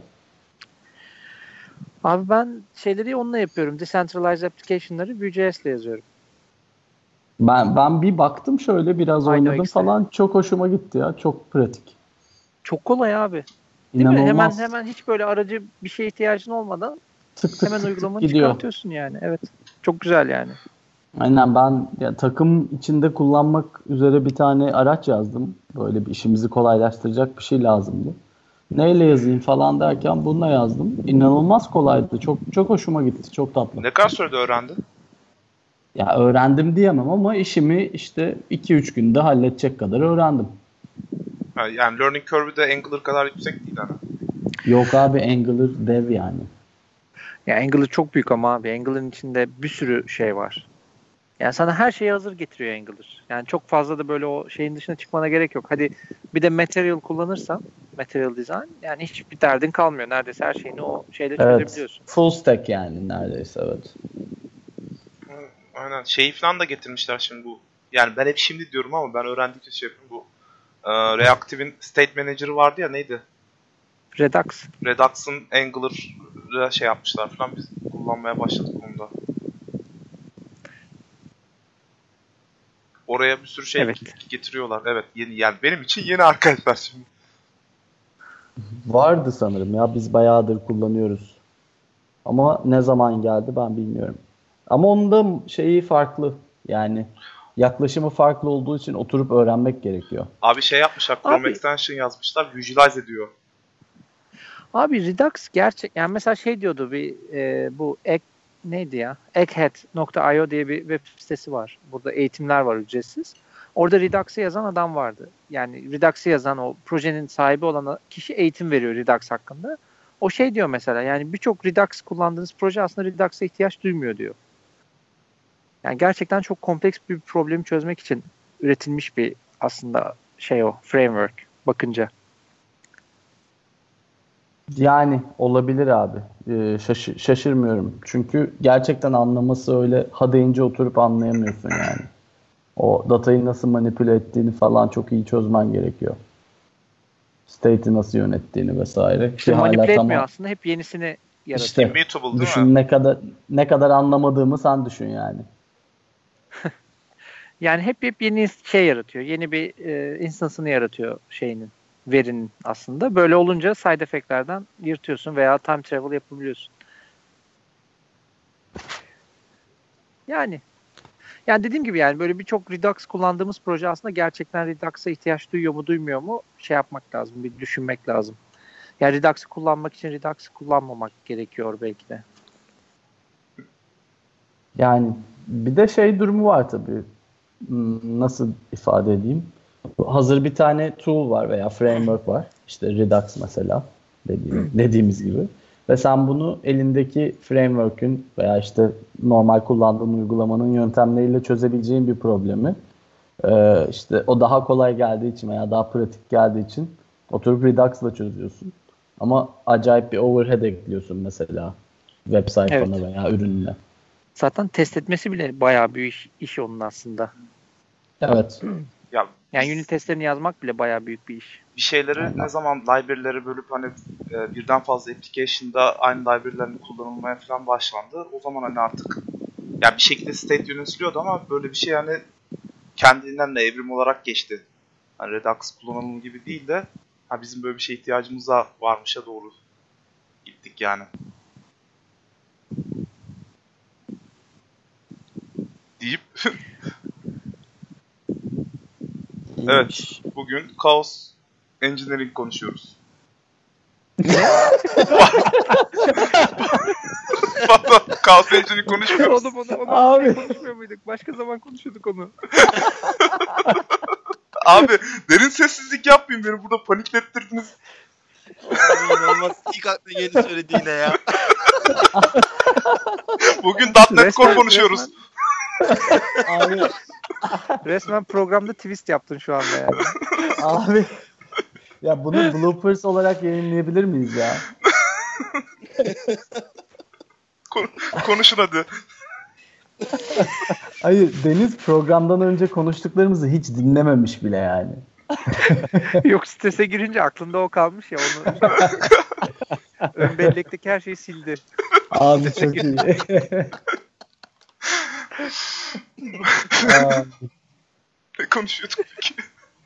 Abi ben şeyleri onunla yapıyorum. Decentralized application'ları Vue.js ile yazıyorum.
Ben ben bir baktım şöyle biraz
Aynı
oynadım
X'te.
falan. Çok hoşuma gitti ya. Çok pratik.
Çok kolay abi. Değil
İnanılmaz.
mi? Hemen hemen hiç böyle aracı bir şeye ihtiyacın olmadan
tık tık
hemen
tık
uygulamanı
tık gidiyor.
çıkartıyorsun yani. Evet. Çok güzel yani.
Aynen ben ya, takım içinde kullanmak üzere bir tane araç yazdım. Böyle bir işimizi kolaylaştıracak bir şey lazımdı. Neyle yazayım falan derken bununla yazdım. İnanılmaz kolaydı. Çok çok hoşuma gitti. Çok tatlı.
Ne kadar sürede öğrendin?
Ya öğrendim diyemem ama işimi işte iki üç günde halledecek kadar öğrendim.
Ha, yani learning curve'ü de Angular kadar yüksek değil hani.
Yok abi Angular dev yani.
Ya Angular çok büyük ama abi. Angular'ın içinde bir sürü şey var. Yani sana her şeyi hazır getiriyor Angular. Yani çok fazla da böyle o şeyin dışına çıkmana gerek yok. Hadi bir de Material kullanırsan, Material Design, yani hiçbir derdin kalmıyor. Neredeyse her şeyini o şeyle
Evet.
çözebiliyorsun.
Full stack yani neredeyse evet.
Aynen. Şeyi falan da getirmişler şimdi bu yani ben hep şimdi diyorum ama ben öğrendikçe şey yapayım. Bu e, Reactive'in State Manager'ı vardı ya, neydi?
Redux.
Redux'ın Angular'ı şey yapmışlar falan, biz kullanmaya başladık onu da. Oraya bir sürü şey
Evet.
getiriyorlar. Evet, yeni, yani benim için yeni arkadaşlar şimdi.
Vardı sanırım ya, biz bayağıdır kullanıyoruz. Ama ne zaman geldi ben bilmiyorum. Ama onun da şeyi farklı. Yani yaklaşımı farklı olduğu için oturup öğrenmek gerekiyor.
Abi şey yapmışlar, Chrome
Abi-
Extension yazmışlar, visualize ediyor.
Abi Redux gerçek, yani mesela şey diyordu bir e, bu ek neydi ya? egghead nokta io diye bir web sitesi var. Burada eğitimler var ücretsiz. Orada Redux'ı yazan adam vardı. Yani Redux'ı yazan, o projenin sahibi olan kişi eğitim veriyor Redux hakkında. O şey diyor mesela, yani birçok Redux kullandığınız proje aslında Redux'a ihtiyaç duymuyor diyor. Yani gerçekten çok kompleks bir problemi çözmek için üretilmiş bir aslında şey, o framework bakınca.
Yani olabilir abi. Ee, şaşı- şaşırmıyorum. Çünkü gerçekten anlaması öyle ha deyince oturup anlayamıyorsun yani. O datayı nasıl manipüle ettiğini falan çok iyi çözmen gerekiyor. State'i nasıl yönettiğini vesaire.
İşte
Ki hala
manipüle etmiyor
tamam.
aslında, hep yenisini yaratıyor.
İşte
Immutable değil
düşün
mi?
ne kadar ne kadar anlamadığımı sen düşün yani.
Yani hep hep yeni şey yaratıyor. Yeni bir e, instance'ını yaratıyor şeyinin, verinin aslında. Böyle olunca side effect'lerden yırtıyorsun veya time travel yapabiliyorsun. Yani yani dediğim gibi, yani böyle birçok Redux kullandığımız proje aslında gerçekten Redux'a ihtiyaç duyuyor mu duymuyor mu şey yapmak lazım, bir düşünmek lazım. Yani Redux'ı kullanmak için Redux'ı kullanmamak gerekiyor belki de.
Yani bir de şey durumu var tabii. Hmm, Nasıl ifade edeyim? Hazır bir tane tool var veya framework var. İşte Redux mesela dediğim, dediğimiz gibi. Ve sen bunu elindeki framework'ün veya işte normal kullandığın uygulamanın yöntemleriyle çözebileceğin bir problemi e, işte o daha kolay geldiği için veya daha pratik geldiği için oturup Redux'la çözüyorsun. Ama acayip bir overhead ekliyorsun mesela web sayfana
Evet.
veya ürününe.
Zaten test etmesi bile bayağı büyük iş, iş onun aslında.
Evet.
Ya
Yani unit testlerini yazmak bile bayağı büyük bir iş.
bir şeyleri
Aynen.
ne zaman library'leri bölüp hani e, birden fazla application'da aynı library'lerin kullanılmaya falan başlandı. O zaman hani artık ya bir şekilde state yönetiliyordu ama böyle bir şey yani kendinden de evrim olarak geçti. Hani Redux kullanılımı gibi değil de ha bizim böyle bir şeye ihtiyacımıza varmışa doğru gittik yani. Deyip evet, bugün Chaos Engineering konuşuyoruz. Pardon, Chaos Engineering konuşmuyoruz.
Onu, onu, onu
Abi.
konuşmuyor muyduk? Başka zaman konuşuyorduk onu.
Abi derin sessizlik yapmayın, beni burada paniklettirdiniz.
Abi inanılmaz. İlk akla geleni söyledi yine ya.
Bugün .nokta .NET Core
Resmen-
konuşuyoruz.
Abi,
Resmen programda twist yaptın şu anda yani.
abi. Ya bunu bloopers olarak yayınlayabilir miyiz ya?
Kon- konuşun hadi.
Hayır, Deniz programdan önce konuştuklarımızı hiç dinlememiş bile yani.
Yok, strese girince aklında o kalmış ya, onu. Ön bellekteki her şeyi sildi.
Abi çok iyi. Aa,
Ne konuşuyorduk peki?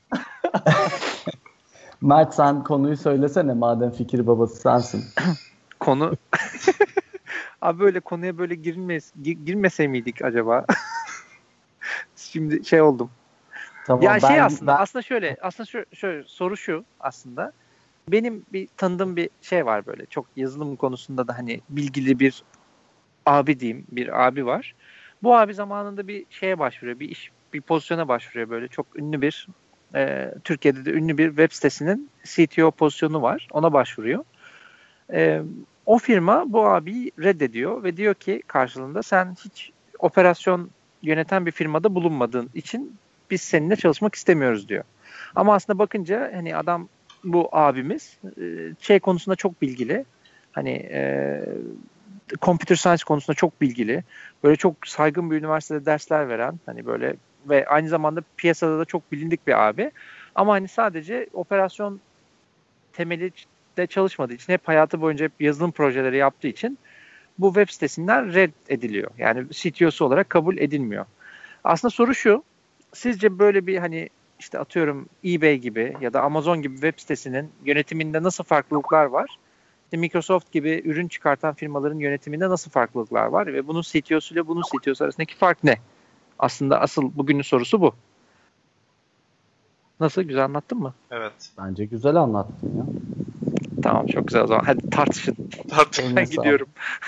Mert sen konuyu söylesene madem fikir babası sensin.
Konu abi, böyle konuya böyle girilmez, gi- girmese miydik acaba? Şimdi şey oldum.
Tamam,
Ya şey
ben-
aslında
ben-
aslında şöyle aslında şu, şöyle soru şu aslında. Benim bir tanıdığım bir şey var, böyle çok yazılım konusunda da hani bilgili bir abi diyeyim, bir abi var. Bu abi zamanında bir şeye başvuruyor, bir iş, bir pozisyona başvuruyor, böyle çok ünlü bir e, Türkiye'de de ünlü bir web sitesinin C T O pozisyonu var. Ona başvuruyor. E, o firma bu abiyi reddediyor ve diyor ki karşılığında sen hiç operasyon yöneten bir firmada bulunmadığın için biz seninle çalışmak istemiyoruz diyor. Ama aslında bakınca hani adam, bu abimiz e, şey konusunda çok bilgili. Hani e, computer science konusunda çok bilgili. Böyle çok saygın bir üniversitede dersler veren, hani böyle ve aynı zamanda piyasada da çok bilindik bir abi. Ama hani sadece operasyon temeli de çalışmadığı için, hep hayatı boyunca hep yazılım projeleri yaptığı için bu web sitesinden reddediliyor. Yani C T O'su olarak kabul edilmiyor. Aslında soru şu, sizce böyle bir hani işte atıyorum eBay gibi ya da Amazon gibi web sitesinin yönetiminde nasıl farklılıklar var? İşte Microsoft gibi ürün çıkartan firmaların yönetiminde nasıl farklılıklar var? Ve bunun C T O'su ile bunun C T O'su arasındaki fark ne? Aslında asıl bugünün sorusu bu. Nasıl? Güzel anlattın mı?
Evet.
Bence güzel anlattın ya.
Tamam, çok güzel o zaman. Hadi tartışın.
Tartışın.
Ben gidiyorum.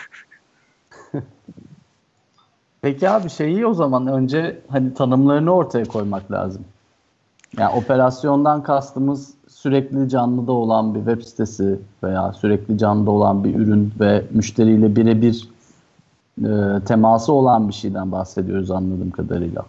Peki abi şeyi o zaman önce hani tanımlarını ortaya koymak lazım. Yani operasyondan kastımız sürekli canlıda olan bir web sitesi veya sürekli canlıda olan bir ürün ve müşteriyle birebir e, teması olan bir şeyden bahsediyoruz anladığım kadarıyla.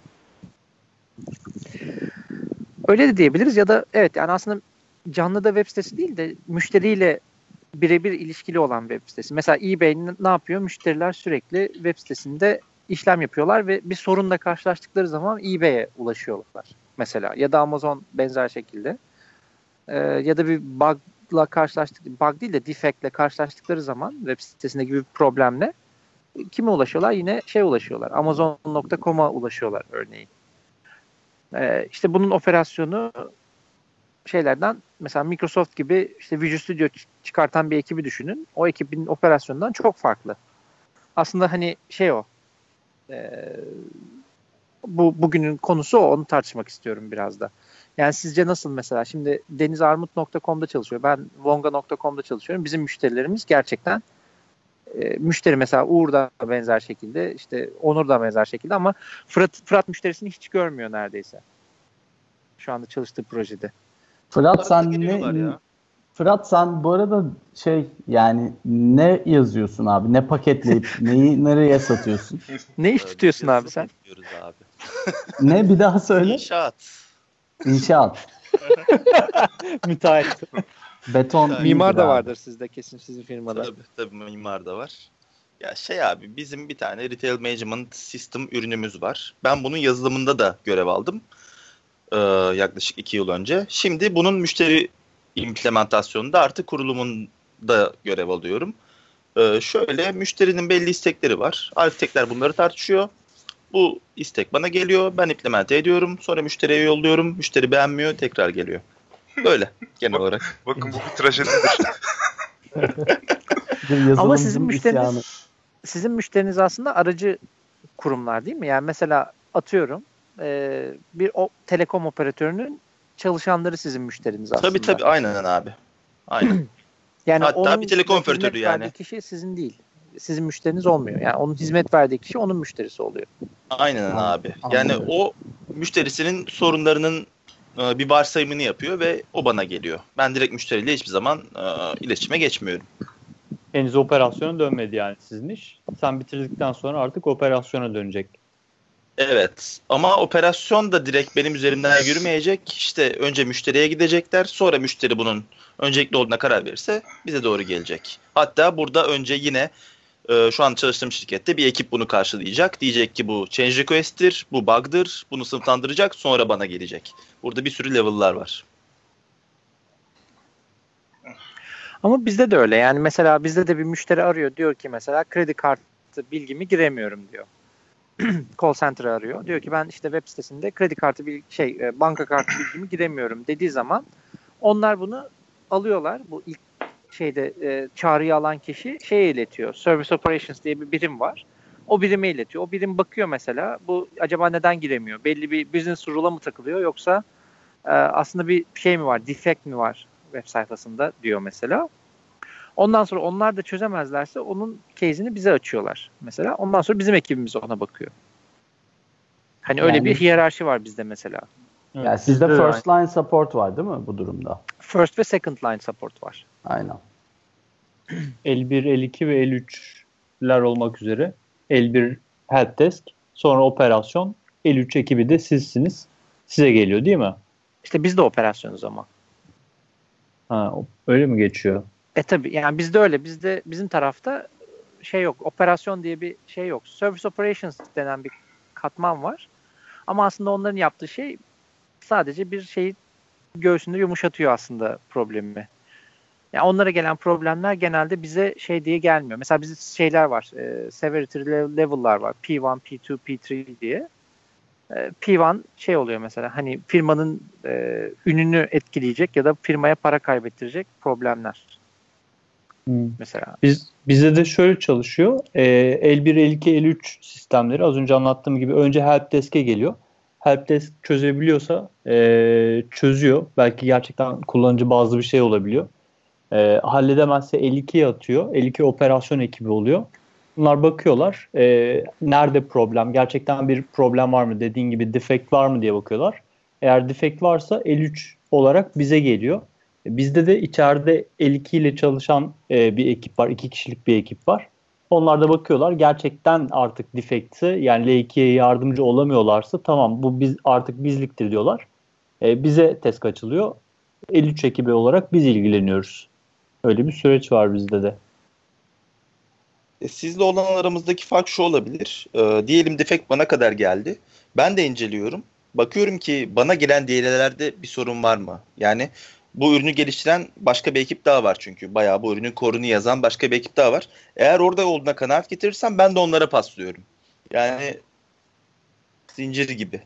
Öyle de diyebiliriz ya da evet, yani aslında canlıda web sitesi değil de müşteriyle birebir ilişkili olan web sitesi. Mesela eBay ne yapıyor? Müşteriler sürekli web sitesinde işlem yapıyorlar ve bir sorunla karşılaştıkları zaman eBay'e ulaşıyorlar mesela. Ya da Amazon benzer şekilde. Ee, ya da bir bug'la karşılaştık, bug değil de defect'le karşılaştıkları zaman web sitesinde gibi bir problemle kime ulaşıyorlar? Yine şey ulaşıyorlar. Amazon nokta com'a ulaşıyorlar örneğin. Ee, işte bunun operasyonu şeylerden, mesela Microsoft gibi işte Visual Studio çıkartan bir ekibi düşünün. O ekibin operasyonundan çok farklı. Aslında hani şey o. E, bu bugünün konusu o. Onu tartışmak istiyorum biraz da. Yani sizce nasıl mesela? Şimdi Deniz Armut nokta com'da çalışıyor. Ben Vonga nokta com'da çalışıyorum. Bizim müşterilerimiz gerçekten e, müşteri mesela Uğur da benzer şekilde, işte Onur da benzer şekilde, ama Fırat, Fırat müşterisini hiç görmüyor neredeyse. Şu anda çalıştığı projede.
Fırat sen ne Fırat sen bu arada şey yani ne yazıyorsun abi? Ne paketleyip neyi nereye satıyorsun?
Ne iş tutuyorsun abi sen?
Abi.
Ne, bir daha söyle.
İnşaat.
İnşaat.
Müteahhit.
Beton.
Mimar da
abi.
vardır sizde kesin, sizin firmada.
Tabii tabii mimar da var. Ya şey abi, bizim bir tane Retail Management System ürünümüz var. Ben bunun yazılımında da görev aldım. Ee, yaklaşık iki yıl önce. Şimdi bunun müşteri implementasyonunda artık kurulumunda görev alıyorum. Ee, şöyle, müşterinin belli istekleri var. Arkitekler bunları tartışıyor. Bu istek bana geliyor. Ben implemente ediyorum. Sonra müşteriye yolluyorum. Müşteri beğenmiyor. Tekrar geliyor. Böyle genel olarak.
Bakın bu bir trajedidir.
Ama sizin müşteriniz isyanı. Sizin müşteriniz aslında aracı kurumlar değil mi? Yani mesela atıyorum e, bir o, telekom operatörünün çalışanları sizin müşteriniz aslında.
Tabii tabii, aynen abi. Aynen.
Yani
hatta
onun
bir telekom operatörü yani.
Hizmet kişi sizin değil. Sizin müşteriniz olmuyor. Yani onun hizmet verdiği kişi onun müşterisi oluyor.
Aynen
Anladım.
abi. Yani Anladım. O müşterisinin sorunlarının e, bir varsayımını yapıyor ve o bana geliyor. Ben direkt müşteriyle hiçbir zaman e, iletişime geçmiyorum.
Henüz operasyona dönmedi yani sizin iş. Sen bitirdikten sonra artık operasyona dönecek.
Evet, ama operasyon da direkt benim üzerimden yürümeyecek. İşte önce müşteriye gidecekler. Sonra müşteri bunun öncelikli olduğuna karar verirse bize doğru gelecek. Hatta burada önce yine e, şu an çalıştığım şirkette bir ekip bunu karşılayacak. Diyecek ki bu change request'tir, bu bug'dır. Bunu sınıflandıracak, sonra bana gelecek. Burada bir sürü level'lar var.
Ama bizde de öyle. Yani mesela bizde de bir müşteri arıyor. Diyor ki mesela kredi kartı bilgimi giremiyorum diyor. Call center'ı arıyor. Diyor ki ben işte web sitesinde kredi kartı bir şey banka kartı bilgimi giremiyorum dediği zaman onlar bunu alıyorlar. Bu ilk şeyde e, çağrıyı alan kişi şeye iletiyor. Service Operations diye bir birim var. O birime iletiyor. O birim bakıyor mesela. Bu acaba neden giremiyor? Belli bir business rule'a mı takılıyor, yoksa e, aslında bir şey mi var? Defect mi var web sayfasında diyor mesela. Ondan sonra onlar da çözemezlerse onun case'ini bize açıyorlar mesela. Ondan sonra bizim ekibimiz ona bakıyor. Hani yani, öyle bir hiyerarşi var bizde mesela.
Evet, yani sizde first line support var değil mi bu durumda?
First ve second line support var.
Aynen.
L bir, L iki ve L üç'ler olmak üzere. L bir helpdesk, sonra operasyon, L üç ekibi de sizsiniz. Size geliyor değil mi?
İşte biz de operasyonuz ama.
Ha, öyle mi geçiyor?
E tabii yani bizde öyle. Bizde bizim tarafta şey yok. Operasyon diye bir şey yok. Service Operations denen bir katman var. Ama aslında onların yaptığı şey sadece bir şeyi göğsünde yumuşatıyor aslında problemi. Yani onlara gelen problemler genelde bize şey diye gelmiyor. Mesela bizde şeyler var. E, severity level'lar var. P bir, P iki, P üç diye. E, P bir şey oluyor mesela. Hani firmanın e, ününü etkileyecek ya da firmaya para kaybettirecek problemler.
Hmm.
Mesela.
Biz bizde de şöyle çalışıyor. E, L bir, L iki, L üç sistemleri az önce anlattığım gibi önce helpdesk'e geliyor. Helpdesk çözebiliyorsa e, çözüyor. Belki gerçekten kullanıcı bazlı bir şey olabiliyor. E, halledemezse L ikiye atıyor. L iki operasyon ekibi oluyor. Bunlar bakıyorlar. E, nerede problem? Gerçekten bir problem var mı? Dediğin gibi defekt var mı diye bakıyorlar. Eğer defekt varsa L üç olarak bize geliyor. E, Bizde de içeride L iki ile çalışan e, bir ekip var. İki kişilik bir ekip var. Onlar da bakıyorlar. Gerçekten artık defekti yani L ikiye yardımcı olamıyorlarsa tamam bu biz artık bizliktir diyorlar. E, bize test açılıyor. L üç ekibi olarak biz ilgileniyoruz. Öyle bir süreç var bizde de.
E, sizle olan aramızdaki fark şu olabilir. E, diyelim defekt bana kadar geldi. Ben de inceliyorum. Bakıyorum ki bana gelen D L'lerde bir sorun var mı? Yani bu ürünü geliştiren başka bir ekip daha var çünkü. Bayağı bu ürünün core'unu yazan başka bir ekip daha var. Eğer orada olduğuna kanaat getirirsem ben de onlara paslıyorum. Yani zincir gibi.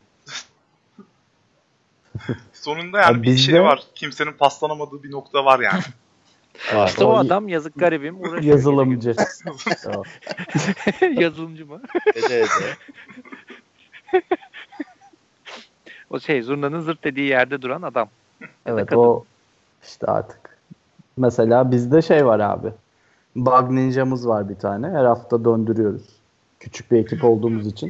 Sonunda yani
Ya
bir şey
bizde-
var. Kimsenin paslanamadığı bir nokta var yani.
Var.
İşte o
O-
adam yazık garibim uğraşıyor.
Yazılımcı. O.
Yazılımcı mı?
Evet, evet.
O şey zurnanın zırt dediği yerde duran adam. Ya da
Evet
kadın.
o işte artık. Mesela bizde şey var abi. Bug Ninja'mız var bir tane. Her hafta döndürüyoruz. Küçük bir ekip olduğumuz için.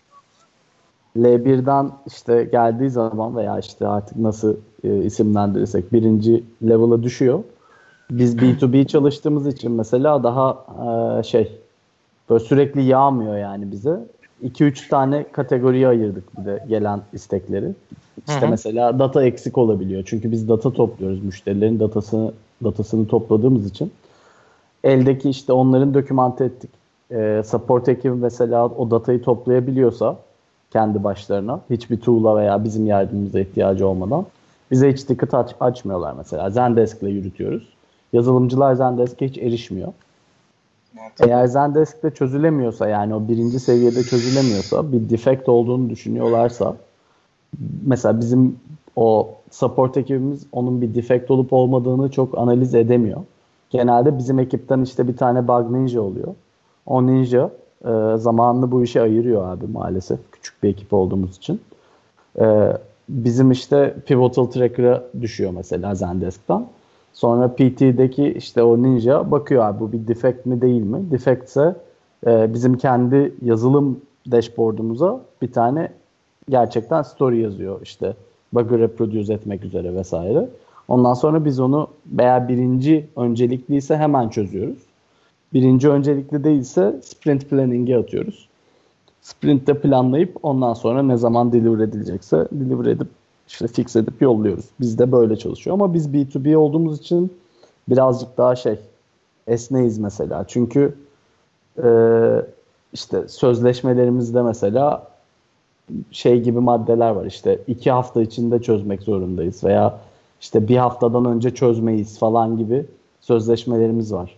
L birden işte geldiği zaman veya işte artık nasıl e, isimlendirirsek birinci level'a düşüyor. Biz B iki B çalıştığımız için mesela daha e, şey böyle sürekli yağmıyor yani bize. iki üç tane kategoriye ayırdık bir de gelen istekleri. İşte
Hı hı.
mesela data eksik olabiliyor. Çünkü biz data topluyoruz. Müşterilerin datasını datasını topladığımız için. Eldeki işte onların dokümante ettik. Ee, support ekibi mesela o datayı toplayabiliyorsa kendi başlarına hiçbir tool'a veya bizim yardımımıza ihtiyacı olmadan bize hiç ticket aç- açmıyorlar mesela. Zendesk ile yürütüyoruz. Yazılımcılar Zendesk'e hiç erişmiyor.
Mantıklı.
Eğer Zendesk'te çözülemiyorsa yani o birinci seviyede çözülemiyorsa bir defect olduğunu düşünüyorlarsa mesela bizim o support ekibimiz onun bir defect olup olmadığını çok analiz edemiyor. Genelde bizim ekipten işte bir tane bug ninja oluyor. O ninja e, zamanını bu işe ayırıyor abi maalesef. Küçük bir ekip olduğumuz için. E, bizim işte Pivotal Tracker'a düşüyor mesela Zendesk'ten. Sonra P T'deki işte o ninja bakıyor abi bu bir defect mi değil mi? Defectse e, bizim kendi yazılım dashboard'umuza bir tane gerçekten story yazıyor işte bug'ı reproduce etmek üzere vesaire. Ondan sonra biz onu veya birinci öncelikliyse hemen çözüyoruz. Birinci öncelikli değilse sprint planning'e atıyoruz. Sprint'te planlayıp ondan sonra ne zaman deliver edilecekse deliver edip işte fix edip yolluyoruz. Bizde böyle çalışıyor ama biz B iki B olduğumuz için birazcık daha şey esneyiz mesela. Çünkü e, işte sözleşmelerimizde mesela şey gibi maddeler var işte iki hafta içinde çözmek zorundayız veya işte bir haftadan önce çözmeyiz falan gibi sözleşmelerimiz var.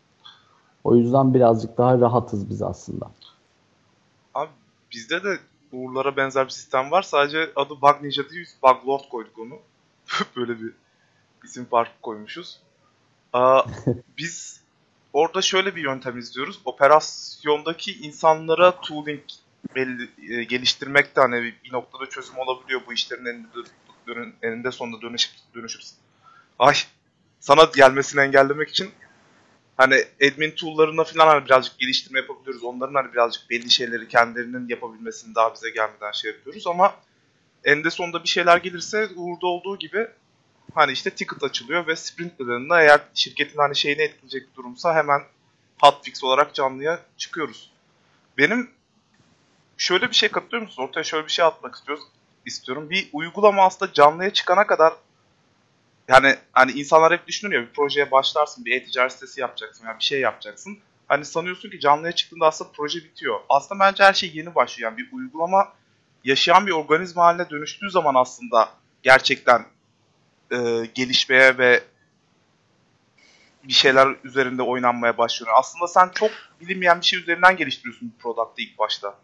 O yüzden birazcık daha rahatız biz aslında.
Abi bizde de Uğurlara benzer bir sistem var. Sadece adı Bug Ninja değil, biz Bug Lord koyduk onu. Böyle bir isim farkı koymuşuz. Aa, biz orada şöyle bir yöntem izliyoruz. Operasyondaki insanlara tooling belli, e, geliştirmek de hani bir, bir noktada çözüm olabiliyor. Bu işlerin eninde, dön, eninde sonunda dönüşüp, dönüşüp ay sana gelmesini engellemek için hani admin tool'larına falan hani birazcık geliştirme yapabiliyoruz. Onların hani birazcık belli şeyleri kendilerinin yapabilmesini daha bize gelmeden şey yapıyoruz ama eninde sonunda bir şeyler gelirse Uğur'da olduğu gibi hani işte ticket açılıyor ve sprint planında eğer şirketin hani şeyini etkileyecek bir durumsa hemen hotfix olarak canlıya çıkıyoruz. Benim şöyle bir şey katılıyor musun? Ortaya şöyle bir şey atmak istiyoruz, istiyorum. Bir uygulama aslında canlıya çıkana kadar yani hani insanlar hep düşünür ya bir projeye başlarsın, bir e-ticaret sitesi yapacaksın yani bir şey yapacaksın. Hani sanıyorsun ki canlıya çıktığında aslında proje bitiyor. Aslında bence her şey yeni başlıyor. Yani bir uygulama yaşayan bir organizma haline dönüştüğü zaman aslında gerçekten e, gelişmeye ve bir şeyler üzerinde oynanmaya başlıyor. Aslında sen çok bilinmeyen bir şey üzerinden geliştiriyorsun bu product'ı ilk başta.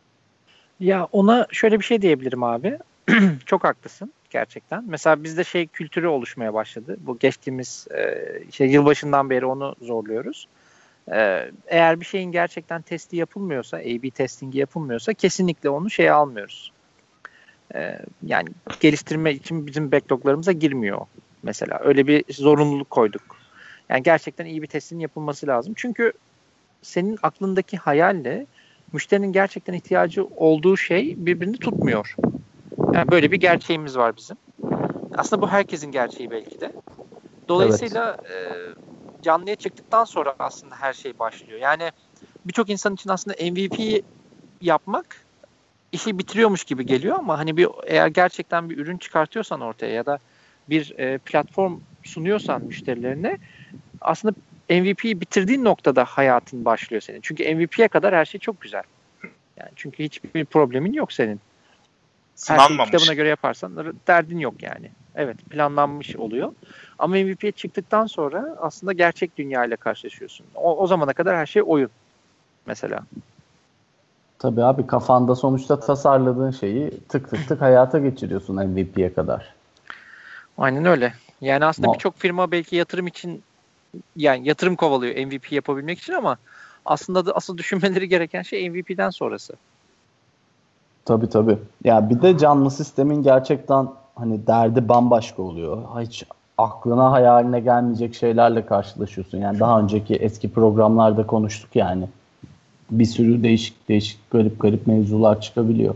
Ya ona şöyle bir şey diyebilirim abi. Çok haklısın gerçekten. Mesela bizde şey kültürü oluşmaya başladı. Bu geçtiğimiz e, şey yılbaşından beri onu zorluyoruz. E, eğer bir şeyin gerçekten testi yapılmıyorsa, A B testingi yapılmıyorsa kesinlikle onu şeye almıyoruz. E, yani geliştirme için bizim backloglarımıza girmiyor mesela. Öyle bir zorunluluk koyduk. Yani gerçekten iyi bir testin yapılması lazım. Çünkü senin aklındaki hayalle müşterinin gerçekten ihtiyacı olduğu şey birbirini tutmuyor. Yani böyle bir gerçeğimiz var bizim. Aslında bu herkesin gerçeği belki de. Dolayısıyla evet. e, canlıya çıktıktan sonra aslında her şey başlıyor. Yani birçok insan için aslında M V P yapmak işi bitiriyormuş gibi geliyor ama hani bir eğer gerçekten bir ürün çıkartıyorsan ortaya ya da bir e, platform sunuyorsan müşterilerine aslında M V P'yi bitirdiğin noktada hayatın başlıyor senin. Çünkü M V P'ye kadar her şey çok güzel. Yani çünkü hiçbir problemin yok senin. Her şeyi kitabına göre yaparsan derdin yok yani. Evet, planlanmış oluyor. Ama M V P'ye çıktıktan sonra aslında gerçek dünya ile karşılaşıyorsun. O, o zamana kadar her şey oyun mesela.
Tabii abi, kafanda sonuçta tasarladığın şeyi tık tık tık hayata geçiriyorsun M V P'ye kadar.
Aynen öyle. Yani aslında
Ma-
birçok firma belki yatırım için yani yatırım kovalıyor M V P yapabilmek için ama aslında da asıl düşünmeleri gereken şey M V P'den sonrası.
Tabii tabii. Ya bir de canlı sistemin gerçekten hani derdi bambaşka oluyor. Hiç aklına hayaline gelmeyecek şeylerle karşılaşıyorsun. Yani daha önceki eski programlarda konuştuk yani. Bir sürü değişik değişik garip garip mevzular çıkabiliyor.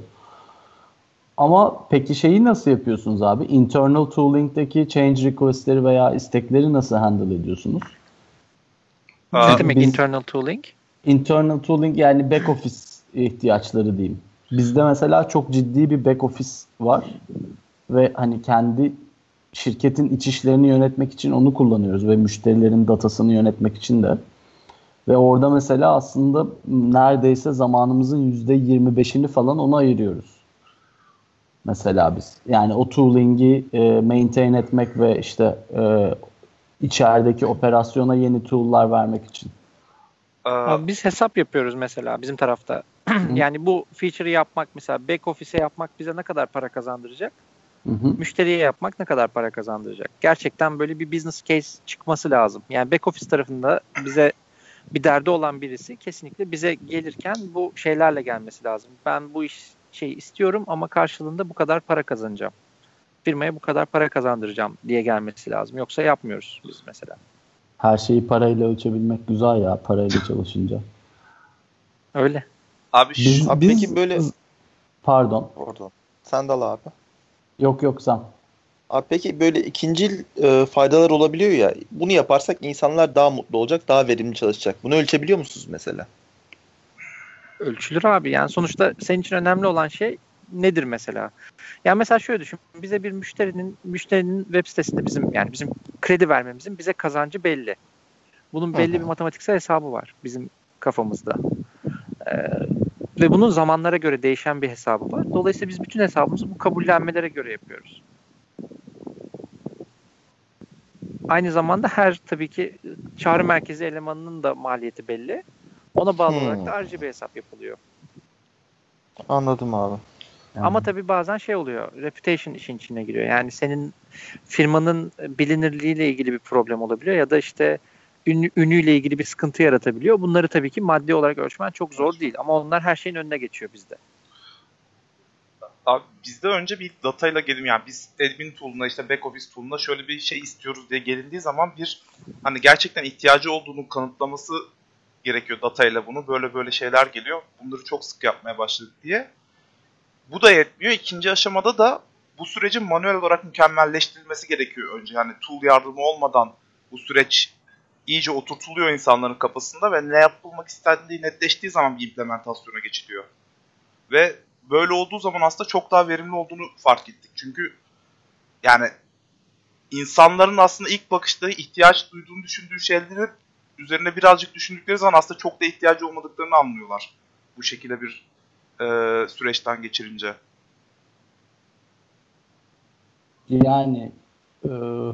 Ama peki şeyi nasıl yapıyorsunuz abi? Internal tooling'deki change request'leri veya istekleri nasıl handle ediyorsunuz?
Ne demek
Biz,
internal tooling?
Internal tooling yani back office ihtiyaçları diyeyim. Bizde mesela çok ciddi bir back office var ve hani kendi şirketin iç işlerini yönetmek için onu kullanıyoruz ve müşterilerin datasını yönetmek için de. Ve orada mesela aslında neredeyse zamanımızın yüzde yirmi beşini falan ona ayırıyoruz. Mesela biz. Yani o tooling'i e, maintain etmek ve işte e, içerideki operasyona yeni tool'lar vermek için.
Abi biz hesap yapıyoruz mesela bizim tarafta. Yani bu feature'ı yapmak mesela back office'e yapmak bize ne kadar para kazandıracak?
Hı hı.
Müşteriye yapmak ne kadar para kazandıracak? Gerçekten böyle bir business case çıkması lazım. Yani back office tarafında bize bir derdi olan birisi kesinlikle bize gelirken bu şeylerle gelmesi lazım. Ben bu iş şey istiyorum ama karşılığında bu kadar para kazanacağım. Firmaya bu kadar para kazandıracağım diye gelmesi lazım. Yoksa yapmıyoruz biz mesela.
Her şeyi parayla ölçebilmek güzel ya, parayla çalışınca.
Öyle.
Abi, şu,
Biz,
abi
biz,
peki böyle
pardon.
Pardon. Sen dal abi.
Yok yok sen.
Abi peki böyle ikincil e, faydalar olabiliyor ya. Bunu yaparsak insanlar daha mutlu olacak, daha verimli çalışacak. Bunu ölçebiliyor musunuz mesela?
Ölçülür abi. Yani sonuçta senin için önemli olan şey nedir mesela? Yani mesela şöyle düşün. Bize bir müşterinin müşterinin web sitesinde bizim yani bizim kredi vermemizin bize kazancı belli. Bunun belli bir matematiksel hesabı var bizim kafamızda. Ee, ve bunun zamanlara göre değişen bir hesabı var. Dolayısıyla biz bütün hesabımızı bu kabullenmelere göre yapıyoruz. Aynı zamanda her tabii ki çağrı merkezi elemanının da maliyeti belli. Ona bağlı
Hmm.
olarak da R G B hesap yapılıyor.
Anladım abi.
Yani.
Ama tabii bazen şey oluyor. Reputation işin içine giriyor. Yani senin firmanın bilinirliğiyle ilgili bir problem olabiliyor ya da işte ün, ünüyle ilgili bir sıkıntı yaratabiliyor. Bunları tabii ki maddi olarak ölçmen çok zor değil. Ama onlar her şeyin önüne geçiyor bizde.
Abi bizde önce bir datayla gelin, yani biz admin tool'una işte back office tool'una şöyle bir şey istiyoruz diye gelindiği zaman bir hani gerçekten ihtiyacı olduğunu kanıtlaması gerekiyor datayla, bunu böyle böyle şeyler geliyor. Bunları çok sık yapmaya başladık diye. Bu da yetmiyor. İkinci aşamada da bu sürecin manuel olarak mükemmelleştirilmesi gerekiyor önce. Yani tool yardımı olmadan bu süreç iyice oturtuluyor insanların kafasında ve ne yapılmak istendiği netleştiği zaman bir implementasyona geçiliyor. Ve böyle olduğu zaman aslında çok daha verimli olduğunu fark ettik. Çünkü yani insanların aslında ilk bakışta ihtiyaç duyduğunu düşündüğü şeyleri üzerine birazcık düşündükleri zaman aslında çok da ihtiyacı olmadıklarını anlıyorlar. Bu şekilde bir e, süreçten geçirince.
Yani e,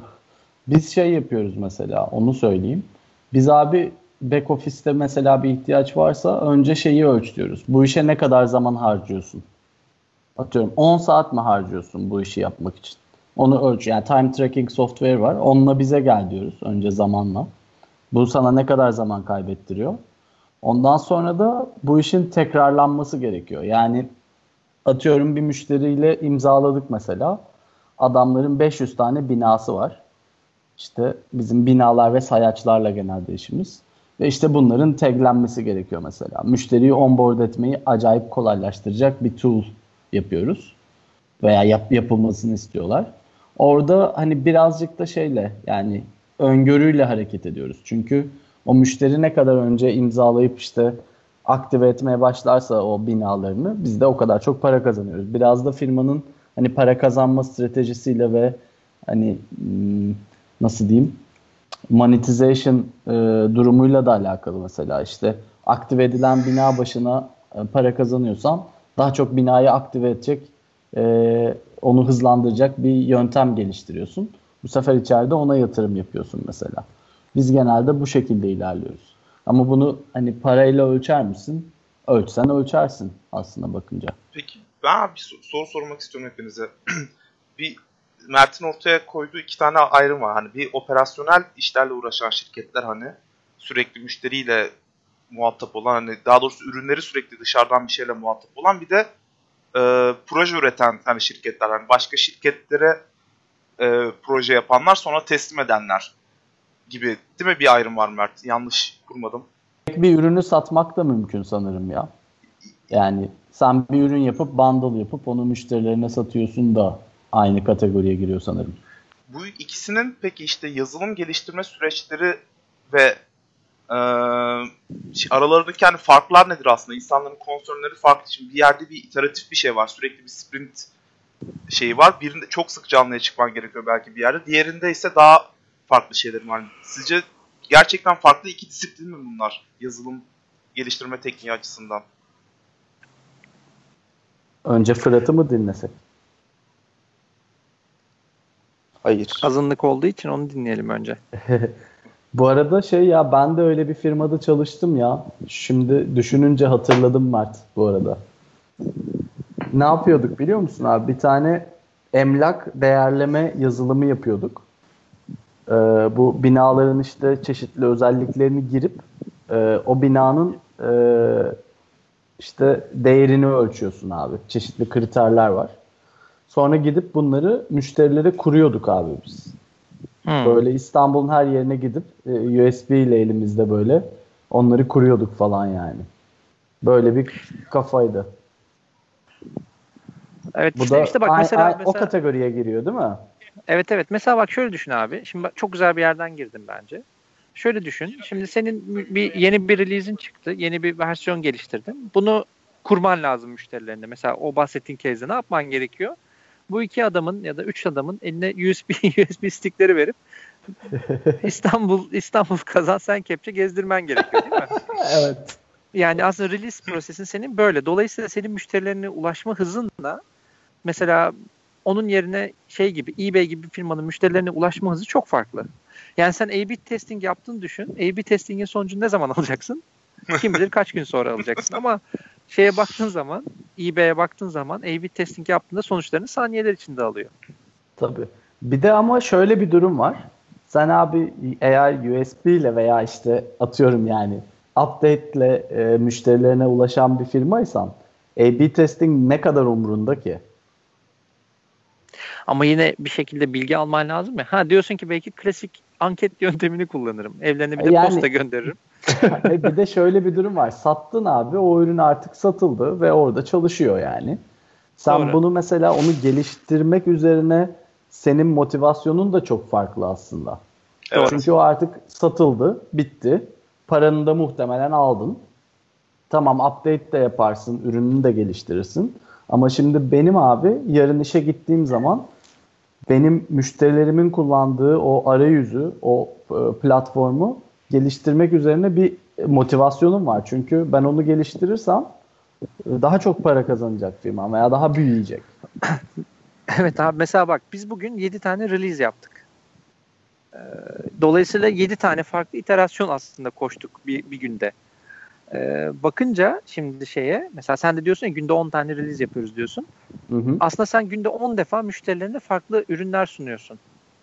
biz şey yapıyoruz mesela, onu söyleyeyim. Biz abi back office'te mesela bir ihtiyaç varsa önce şeyi ölçüyoruz. Bu işe ne kadar zaman harcıyorsun? Atıyorum on saat mi harcıyorsun bu işi yapmak için? Onu ölç. Yani time tracking software var. Onunla bize gel diyoruz önce zamanla. Bu sana ne kadar zaman kaybettiriyor? Ondan sonra da bu işin tekrarlanması gerekiyor. Yani atıyorum bir müşteriyle imzaladık mesela. Adamların beş yüz tane binası var. İşte bizim binalar ve sayaçlarla genelde işimiz. Ve işte bunların taglenmesi gerekiyor mesela. Müşteriyi onboard etmeyi acayip kolaylaştıracak bir tool yapıyoruz. Veya yap, yapılmasını istiyorlar. Orada hani birazcık da şeyle, yani öngörüyle hareket ediyoruz. Çünkü o müşteri ne kadar önce imzalayıp işte aktive etmeye başlarsa o binalarını, biz de o kadar çok para kazanıyoruz. Biraz da firmanın hani para kazanma stratejisiyle ve hani nasıl diyeyim, monetization e, durumuyla da alakalı. Mesela işte aktive edilen bina başına e, para kazanıyorsan daha çok binayı aktive edecek, e, onu hızlandıracak bir yöntem geliştiriyorsun. Bu sefer içeride ona yatırım yapıyorsun mesela. Biz genelde bu şekilde ilerliyoruz. Ama bunu hani parayla ölçer misin? Ölçsen ölçersin aslında bakınca.
Peki ben bir so- soru sormak istiyorum hepinize. bir Mert'in ortaya koyduğu iki tane ayrım var. Hani bir operasyonel işlerle uğraşan şirketler, hani sürekli müşteriyle muhatap olan, hani daha doğrusu ürünleri sürekli dışarıdan bir şeyle muhatap olan, bir de e, proje üreten hani şirketler, hani başka şirketlere e, proje yapanlar sonra teslim edenler gibi, değil mi, bir ayrım var Mert? Yanlış kurmadım.
Bir ürünü satmak da mümkün sanırım ya. Yani sen bir ürün yapıp bundle yapıp onu müşterilerine satıyorsun da aynı kategoriye giriyor sanırım.
Bu ikisinin peki işte yazılım geliştirme süreçleri ve e, aralarındaki hani farklar nedir aslında? İnsanların konsörleri farklı. Şimdi bir yerde bir iteratif bir şey var. Sürekli bir sprint şeyi var. Birinde çok sık canlıya çıkman gerekiyor belki bir yerde. Diğerinde ise daha farklı şeyler var. Sizce gerçekten farklı iki disiplin mi bunlar? Yazılım geliştirme tekniği açısından.
Önce Fırat'ı mı dinlesek?
Hayır.
Azınlık olduğu için onu dinleyelim önce.
Bu arada şey ya, ben de öyle bir firmada çalıştım ya. Şimdi düşününce hatırladım Mert bu arada. Ne yapıyorduk biliyor musun abi? Bir tane emlak değerleme yazılımı yapıyorduk. Ee, bu binaların işte çeşitli özelliklerini girip e, o binanın e, işte değerini ölçüyorsun abi. Çeşitli kriterler var. Sonra gidip bunları müşterilere kuruyorduk abi biz.
Hmm.
Böyle İstanbul'un her yerine gidip e, U S B ile elimizde böyle onları kuruyorduk falan yani. Böyle bir kafaydı.
Evet
Bu
işte,
da
işte bak
ay-
mesela,
ay-
mesela
o kategoriye giriyor değil mi?
evet evet mesela bak şöyle düşün abi. Şimdi bak, çok güzel bir yerden girdim bence. Şöyle düşün. Şimdi senin bir yeni bir release'in çıktı. Yeni bir versiyon geliştirdin. Bunu kurman lazım müşterilerine. Mesela o bahsettiğin case'de ne yapman gerekiyor? Bu iki adamın ya da üç adamın eline U S B U S B stickleri verip İstanbul İstanbul kazan sen kepçe gezdirmen gerekiyor değil mi?
Evet.
Yani aslında release prosesin senin böyle. Dolayısıyla senin müşterilerine ulaşma hızınla mesela onun yerine şey gibi eBay gibi bir firmanın müşterilerine ulaşma hızı çok farklı. Yani sen A B testing yaptığını düşün. A B testingin sonucunu ne zaman alacaksın? Kim bilir kaç gün sonra alacaksın. Ama şeye baktığın zaman, eBay'e baktığın zaman A B testing yaptığında sonuçlarını saniyeler içinde alıyor.
Tabii. Bir de ama şöyle bir durum var. Sen abi eğer U S B ile veya işte atıyorum yani update ile e, müşterilerine ulaşan bir firmaysan A B testing ne kadar umurunda ki?
Ama yine bir şekilde bilgi alman lazım ya. Ha diyorsun ki belki klasik anket yöntemini kullanırım. Evlerine bir de
Yani-
posta gönderirim.
E, bir de şöyle bir durum var. Sattın abi, o ürün artık satıldı ve orada çalışıyor yani. Sen
Doğru.
bunu mesela onu geliştirmek üzerine senin motivasyonun da çok farklı aslında.
Evet.
Çünkü o artık satıldı, bitti. Paranı da muhtemelen aldın. Tamam, update de yaparsın, ürününü de geliştirirsin. Ama şimdi benim abi yarın işe gittiğim zaman benim müşterilerimin kullandığı o arayüzü, o e, platformu geliştirmek üzerine bir motivasyonum var. Çünkü ben onu geliştirirsem e, daha çok para kazanacak firma veya daha büyüyecek.
Evet abi, mesela bak biz bugün yedi tane release yaptık. Ee, dolayısıyla yedi tane farklı iterasyon aslında koştuk bir, bir günde. Ee, bakınca şimdi şeye, mesela sen de diyorsun ya günde on tane release yapıyoruz diyorsun.
Hı hı.
Aslında sen günde on defa müşterilerine farklı ürünler sunuyorsun.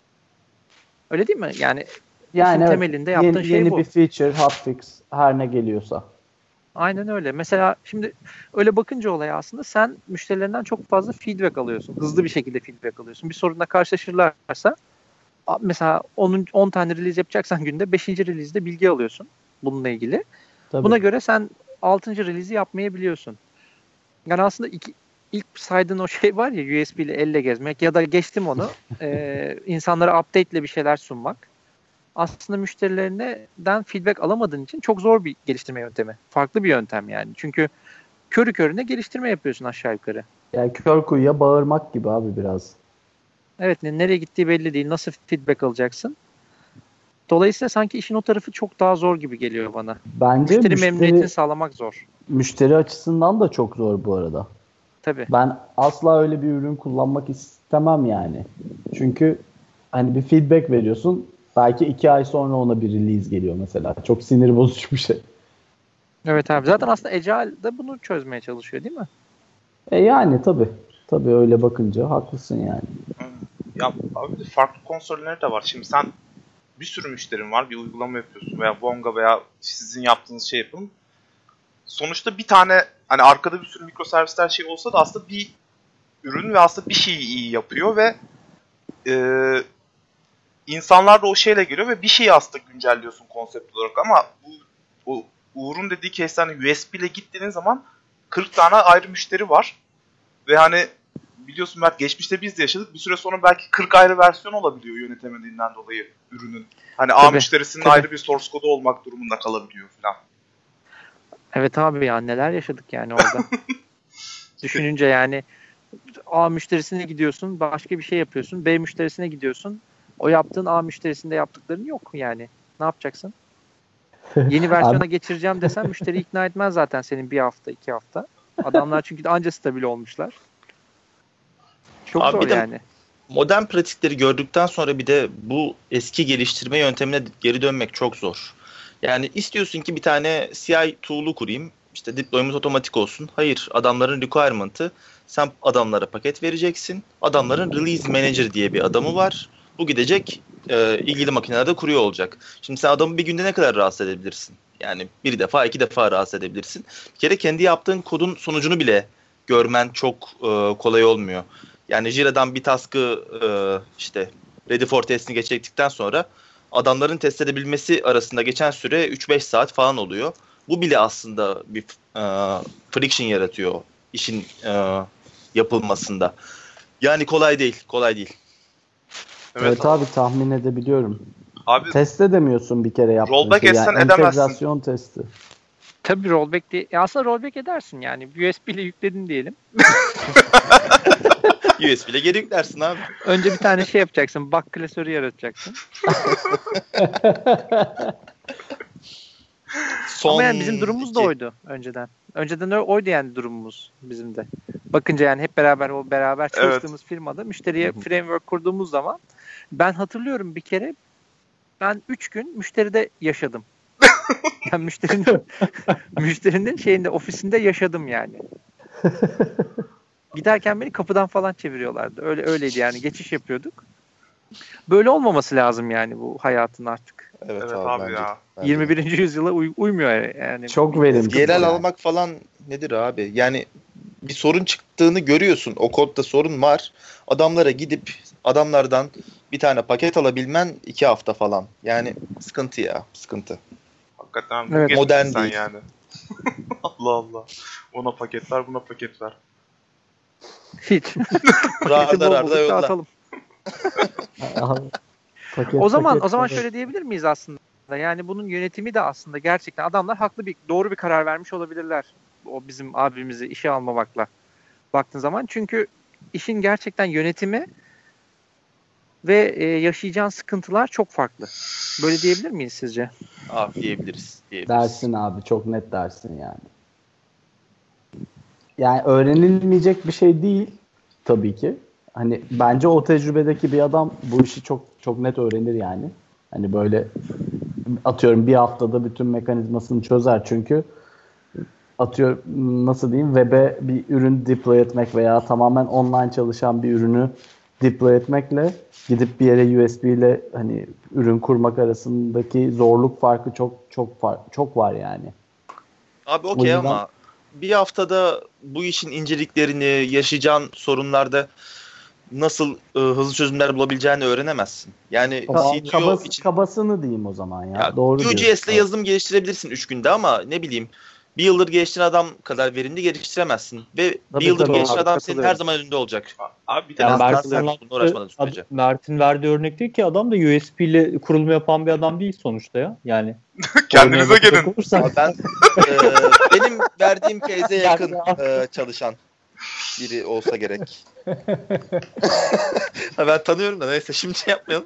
Öyle değil mi? Yani
Yani
işin
evet,
temelinde yaptığın
yeni,
şey
yeni
bu.
bir feature, hotfix her ne geliyorsa.
Aynen öyle. Mesela şimdi öyle bakınca olaya aslında sen müşterilerinden çok fazla feedback alıyorsun. Hızlı bir şekilde feedback alıyorsun. Bir sorunla karşılaşırlarsa mesela on, on tane release yapacaksan günde beşinci release'de bilgi alıyorsun bununla ilgili.
Tabii.
Buna göre sen altıncı release'i yapmayabiliyorsun. Yani aslında iki, ilk saydığın o şey var ya, U S B ile elle gezmek ya da geçtim onu e, insanlara update ile bir şeyler sunmak. Aslında müşterilerinden feedback alamadığın için çok zor bir geliştirme yöntemi. Farklı bir yöntem yani. Çünkü körü körüne geliştirme yapıyorsun aşağı yukarı.
Yani kör kuyuya bağırmak gibi abi biraz.
Evet, nereye gittiği belli değil. Nasıl feedback alacaksın? Dolayısıyla sanki işin o tarafı çok daha zor gibi geliyor bana.
Bence
Müşteri,
müşteri,
memnuniyetini sağlamak zor.
müşteri açısından da çok zor bu arada.
Tabii.
Ben asla öyle bir ürün kullanmak istemem yani. Çünkü hani bir feedback veriyorsun. Belki iki ay sonra ona bir release geliyor mesela. Çok sinir bozucu bir şey.
Evet abi. Zaten aslında Agile de bunu çözmeye çalışıyor değil mi?
E yani tabii. Tabii öyle bakınca haklısın yani.
Ya abi de farklı konsolleri de var. Şimdi sen bir sürü müşterin var. Bir uygulama yapıyorsun veya Vonga veya sizin yaptığınız şey yapın. Sonuçta bir tane hani arkada bir sürü mikroservisler şey olsa da aslında bir ürün ve aslında bir şeyi iyi yapıyor ve e, insanlar da o şeyle geliyor ve bir şeyi aslında güncelliyorsun konsept olarak ama bu o Uğur'un dediği case hani U S B ile gittiğin zaman kırk tane ayrı müşteri var ve hani biliyorsun belki geçmişte biz de yaşadık. Bir süre sonra belki kırk ayrı versiyon olabiliyor yönetemediğinden dolayı ürünün. Hani A
Tabii,
müşterisinin
tabii.
ayrı bir source kodu olmak durumunda kalabiliyor falan.
Evet abi ya, neler yaşadık yani orada. Düşününce yani A müşterisine gidiyorsun, başka bir şey yapıyorsun. B müşterisine gidiyorsun. O yaptığın A müşterisinde yaptıkların yok yani. Ne yapacaksın? Yeni versiyona geçireceğim desen müşteri ikna etmez zaten senin bir hafta, iki hafta. Adamlar çünkü anca stabil olmuşlar. Çok
Abi
zor
bir de
yani.
modern pratikleri gördükten sonra bir de bu eski geliştirme yöntemine geri dönmek çok zor. Yani istiyorsun ki bir tane C I tool'u kurayım. İşte deployment otomatik olsun. Hayır, adamların requirement'ı sen adamlara paket vereceksin. Adamların release manager diye bir adamı var. Bu gidecek e, ilgili makinelerde kuruyor olacak. Şimdi sen adamı bir günde ne kadar rahatsız edebilirsin? Yani bir defa iki defa rahatsız edebilirsin. Bir kere kendi yaptığın kodun sonucunu bile görmen çok e, kolay olmuyor. Yani Jira'dan bir task'ı e, işte ready for testini geçirdikten sonra adamların test edebilmesi arasında geçen süre üç beş saat falan oluyor. Bu bile aslında bir e, friction yaratıyor işin e, yapılmasında. Yani kolay değil, kolay değil.
Evet,
Evet abi, tahmin edebiliyorum.
Abi
Test edemiyorsun bir kere yaptığın
rollback
şey.
etsen
Yani
edemezsin.
entegrasyon testi.
Tabii rollback diye. Ya aslında rollback edersin yani. U S B ile yükledin diyelim.
U S B ile geri yüklersin abi.
Önce bir tane şey yapacaksın. Bug klasörü yaratacaksın.
Son
Ama yani bizim durumumuz da
iki-
oydu önceden. Önceden öyle oydu yani durumumuz bizim de. Bakınca yani hep beraber o beraber çalıştığımız firmada müşteriye framework kurduğumuz zaman ben hatırlıyorum bir kere ben üç gün müşteride yaşadım. Yani müşterinin müşterinin şeyinde ofisinde yaşadım yani. Giderken beni kapıdan falan çeviriyorlardı. Öyle öyleydi yani, geçiş yapıyorduk. Böyle olmaması lazım yani bu hayatın artık.
Evet,
Evet
abi,
abi
bence,
ya.
bence de.
yirmi birinci yüzyıla uy- uymuyor yani.
Çok verimsiz.
Yerel
yani.
almak falan nedir abi? Yani bir sorun çıktığını görüyorsun. O kodda sorun var. Adamlara gidip adamlardan bir tane paket alabilmen iki hafta falan. Yani sıkıntı ya. Sıkıntı.
Hakikaten
Evet.
evet.
Modern
Sen
değil.
yani. Allah Allah. Ona paket ver, buna paket ver.
Hiç. Paketi
Rarda
bol
rarda
bulduk
yolla.
dağıtalım.
Abi, paket,
O zaman
paket,
o zaman
paket.
şöyle diyebilir miyiz aslında? Yani bunun yönetimi de aslında gerçekten adamlar haklı bir doğru bir karar vermiş olabilirler. O bizim abimizi işe almamakla baktığın zaman. Çünkü işin gerçekten yönetimi ve e, yaşayacağın sıkıntılar çok farklı. Böyle diyebilir miyiz sizce?
Abi diyebiliriz. diyebiliriz.
Dersin abi, çok net dersin yani. Yani öğrenilmeyecek bir şey değil tabii ki. hani bence o tecrübedeki bir adam bu işi çok çok net öğrenir yani. Hani böyle atıyorum bir haftada bütün mekanizmasını çözer çünkü atıyor nasıl diyeyim web'e bir ürün deploy etmek veya tamamen online çalışan bir ürünü deploy etmekle gidip bir yere U S B ile hani ürün kurmak arasındaki zorluk farkı çok çok far, çok var yani.
Abi
O
okey
yüzden-
ama bir haftada bu işin inceliklerini, yaşayacağın sorunlarda nasıl e, hızlı çözümler bulabileceğini öğrenemezsin. Yani
Kaba-
C T O
kabas-
için
kabasını diyeyim o zaman ya.
ya,
Doğru
Vue.js'le
diyorsun.
yazılım geliştirebilirsin üç günde ama ne bileyim bir yıldır geliştiren adam kadar verimli geliştiremezsin. Ve
Tabii,
bir yıldır
tabii.
geliştiren
Abi,
adam senin her
katılıyorum.
zaman önünde olacak.
Abi bir de
En
Yani
azından
Mert'in
sen
anlattığı-
bununla uğraşmadığın sürece.
Mert'in verdiği örnek değil ki adam da U S B ile kurulum yapan bir adam değil sonuçta ya. Yani
kendinize
oynaya
gelin.
bakacak olursak-
Abi ben e, benim verdiğim case'e yakın e, çalışan biri olsa gerek. Ha, ben tanıyorum da neyse şimdi şey yapmayalım.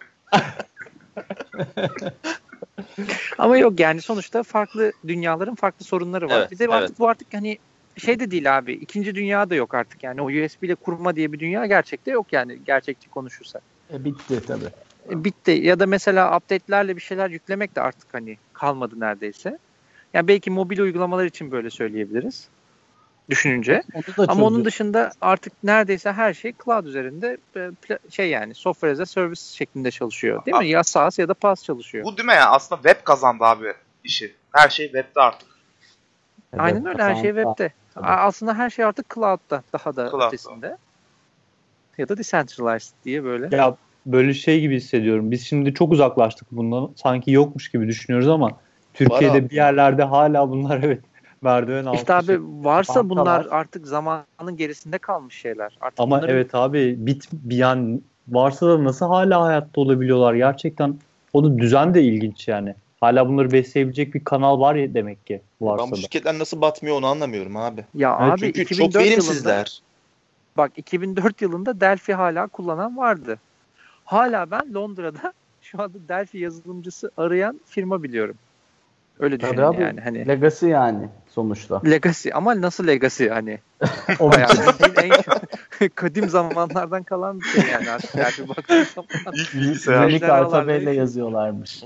Ama yok yani sonuçta farklı dünyaların farklı sorunları var.
Evet,
bir de artık
evet.
bu artık hani şey de değil abi. İkinci dünya da yok artık yani. O U S B ile kurma diye bir dünya gerçekte yok yani gerçekçi konuşursak.
E, bitti tabii.
E, bitti. Ya da mesela update'lerle bir şeyler yüklemek de artık hani kalmadı neredeyse. Yani belki mobil uygulamalar için böyle söyleyebiliriz. Düşününce.
Onu da
Ama onun
çözüyor.
dışında artık neredeyse her şey cloud üzerinde e, pla- şey yani software as a service şeklinde çalışıyor. Değil mi? Ya SaaS ya da PaaS çalışıyor.
Bu değil mi ya? Aslında web kazandı abi işi. Her şey webde artık.
Evet,
Aynen öyle her şey
kazandı.
webde.
Tabii.
A- Aslında her şey artık cloud'da daha da
Cloud'da.
ötesinde. Ya da decentralized diye böyle.
Ya böyle şey gibi hissediyorum. Biz şimdi çok uzaklaştık bundan. Sanki yokmuş gibi düşünüyoruz ama Türkiye'de
abi.
bir yerlerde hala bunlar evet merdiven altı.
İşte abi
şey.
varsa
banka
bunlar
var.
artık zamanın gerisinde kalmış şeyler. Artık
Ama
bunları-
evet abi bit bir yani varsa da nasıl hala hayatta olabiliyorlar? Gerçekten o da düzen de ilginç yani. Hala bunları besleyebilecek bir kanal var ya demek ki
Ben
varsa
bu
da.
şirketler nasıl batmıyor onu anlamıyorum abi.
Ya
Evet,
abi
Çünkü
iki bin
çok
dört yılında
verimsizler.
bak iki bin dört yılında Delphi hala kullanan vardı. Hala ben Londra'da şu anda Delphi yazılımcısı arayan firma biliyorum. Öyle
Tabii
düşünün
abi,
yani hani
legacy yani sonuçta.
legacy ama nasıl legacy hani
O
bayağı bildiğin en kadim zamanlardan kalan bir şey yani artık Delphi baktığın zaman
İlk bilgisayar.
Runik
Ejderhalar
alfabeyle
neyse.
yazıyorlarmış.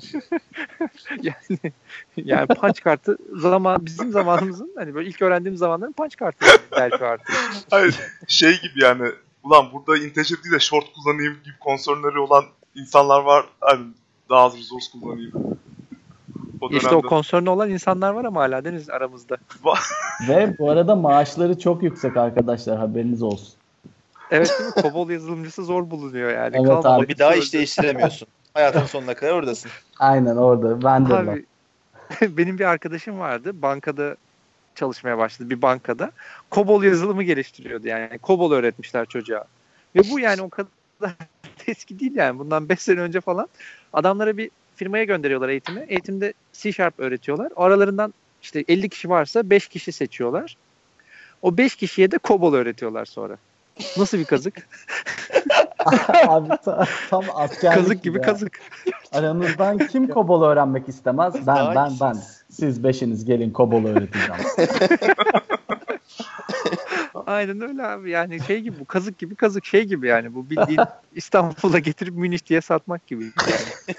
yani yani punch kartı zaman bizim zamanımızın hani böyle ilk öğrendiğim zamanların punch kartı yani Delphi artık.
Hayır, şey gibi yani. Ulan burada integer değil de short kullanayım gibi konsörleri olan insanlar var. Hani daha az resource kullanayım. O
İşte o konsörlü olan insanlar var ama hala deniz aramızda.
Ve bu arada maaşları çok yüksek arkadaşlar, haberiniz olsun.
Evet değil mi? COBOL yazılımcısı zor bulunuyor yani.
Evet
Kalmadı.
abi.
Bir daha iş değiştiremiyorsun. Hayatın sonuna kadar oradasın.
Aynen orada. Ben de var.
Abi benim bir arkadaşım vardı. Bankada çalışmaya başladı. Bir bankada. COBOL yazılımı geliştiriyordu yani. COBOL öğretmişler çocuğa. Ve bu yani o kadar eski değil yani. Bundan beş sene önce falan. Adamlara bir firmaya gönderiyorlar eğitimi. Eğitimde C Sharp öğretiyorlar. O aralarından işte elli kişi varsa beş kişi seçiyorlar. O beş kişiye de COBOL öğretiyorlar sonra. Nasıl bir kazık?
Abi ta- tam askerlik
Kazık gibi
ya.
kazık.
Aranızdan kim COBOL öğrenmek istemez? Ben
Daha
ben
iyisiniz.
ben. Siz beşiniz gelin COBOL öğreteceğim.
Aynen öyle abi. Yani şey gibi bu kazık gibi kazık şey gibi yani. Bu bildiğin İstanbul'a getirip Münih diye satmak gibi. Yani.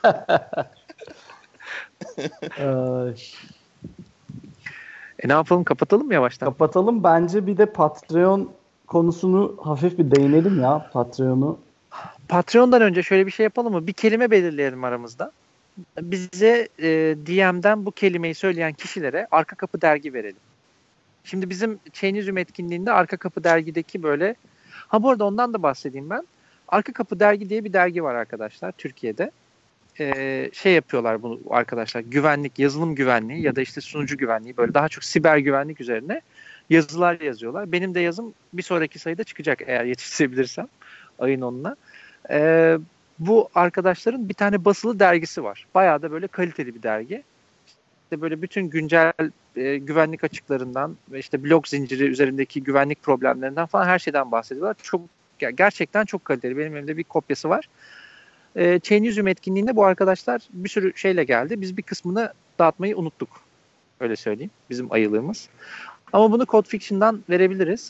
Ee,
E ne yapalım kapatalım mı yavaştan?
kapatalım. Bence bir de Patreon konusunu hafif bir değinelim ya. Patreon'u.
Patreon'dan önce şöyle bir şey yapalım mı? Bir kelime belirleyelim aramızda. Bize e, D M'den bu kelimeyi söyleyen kişilere Arka Kapı dergi verelim. Şimdi bizim Chainizm etkinliğinde Arka Kapı dergideki böyle ha bu arada ondan da bahsedeyim ben. Arka Kapı dergi diye bir dergi var arkadaşlar Türkiye'de. Ee, şey yapıyorlar bunu arkadaşlar. Güvenlik, yazılım güvenliği ya da işte sunucu güvenliği böyle daha çok siber güvenlik üzerine yazılar yazıyorlar. Benim de yazım bir sonraki sayıda çıkacak eğer yetiştirebilirsem ayın onuna. Ee, bu arkadaşların bir tane basılı dergisi var. Bayağı da böyle kaliteli bir dergi. İşte böyle bütün güncel e, güvenlik açıklarından ve işte blok zinciri üzerindeki güvenlik problemlerinden falan her şeyden bahsediyorlar. Çok gerçekten çok kaliteli. Benim elimde bir kopyası var. E, Chainizm etkinliğinde bu arkadaşlar bir sürü şeyle geldi. Biz bir kısmını dağıtmayı unuttuk. Öyle söyleyeyim. Bizim ayılığımız. Ama bunu Code Fiction'dan verebiliriz.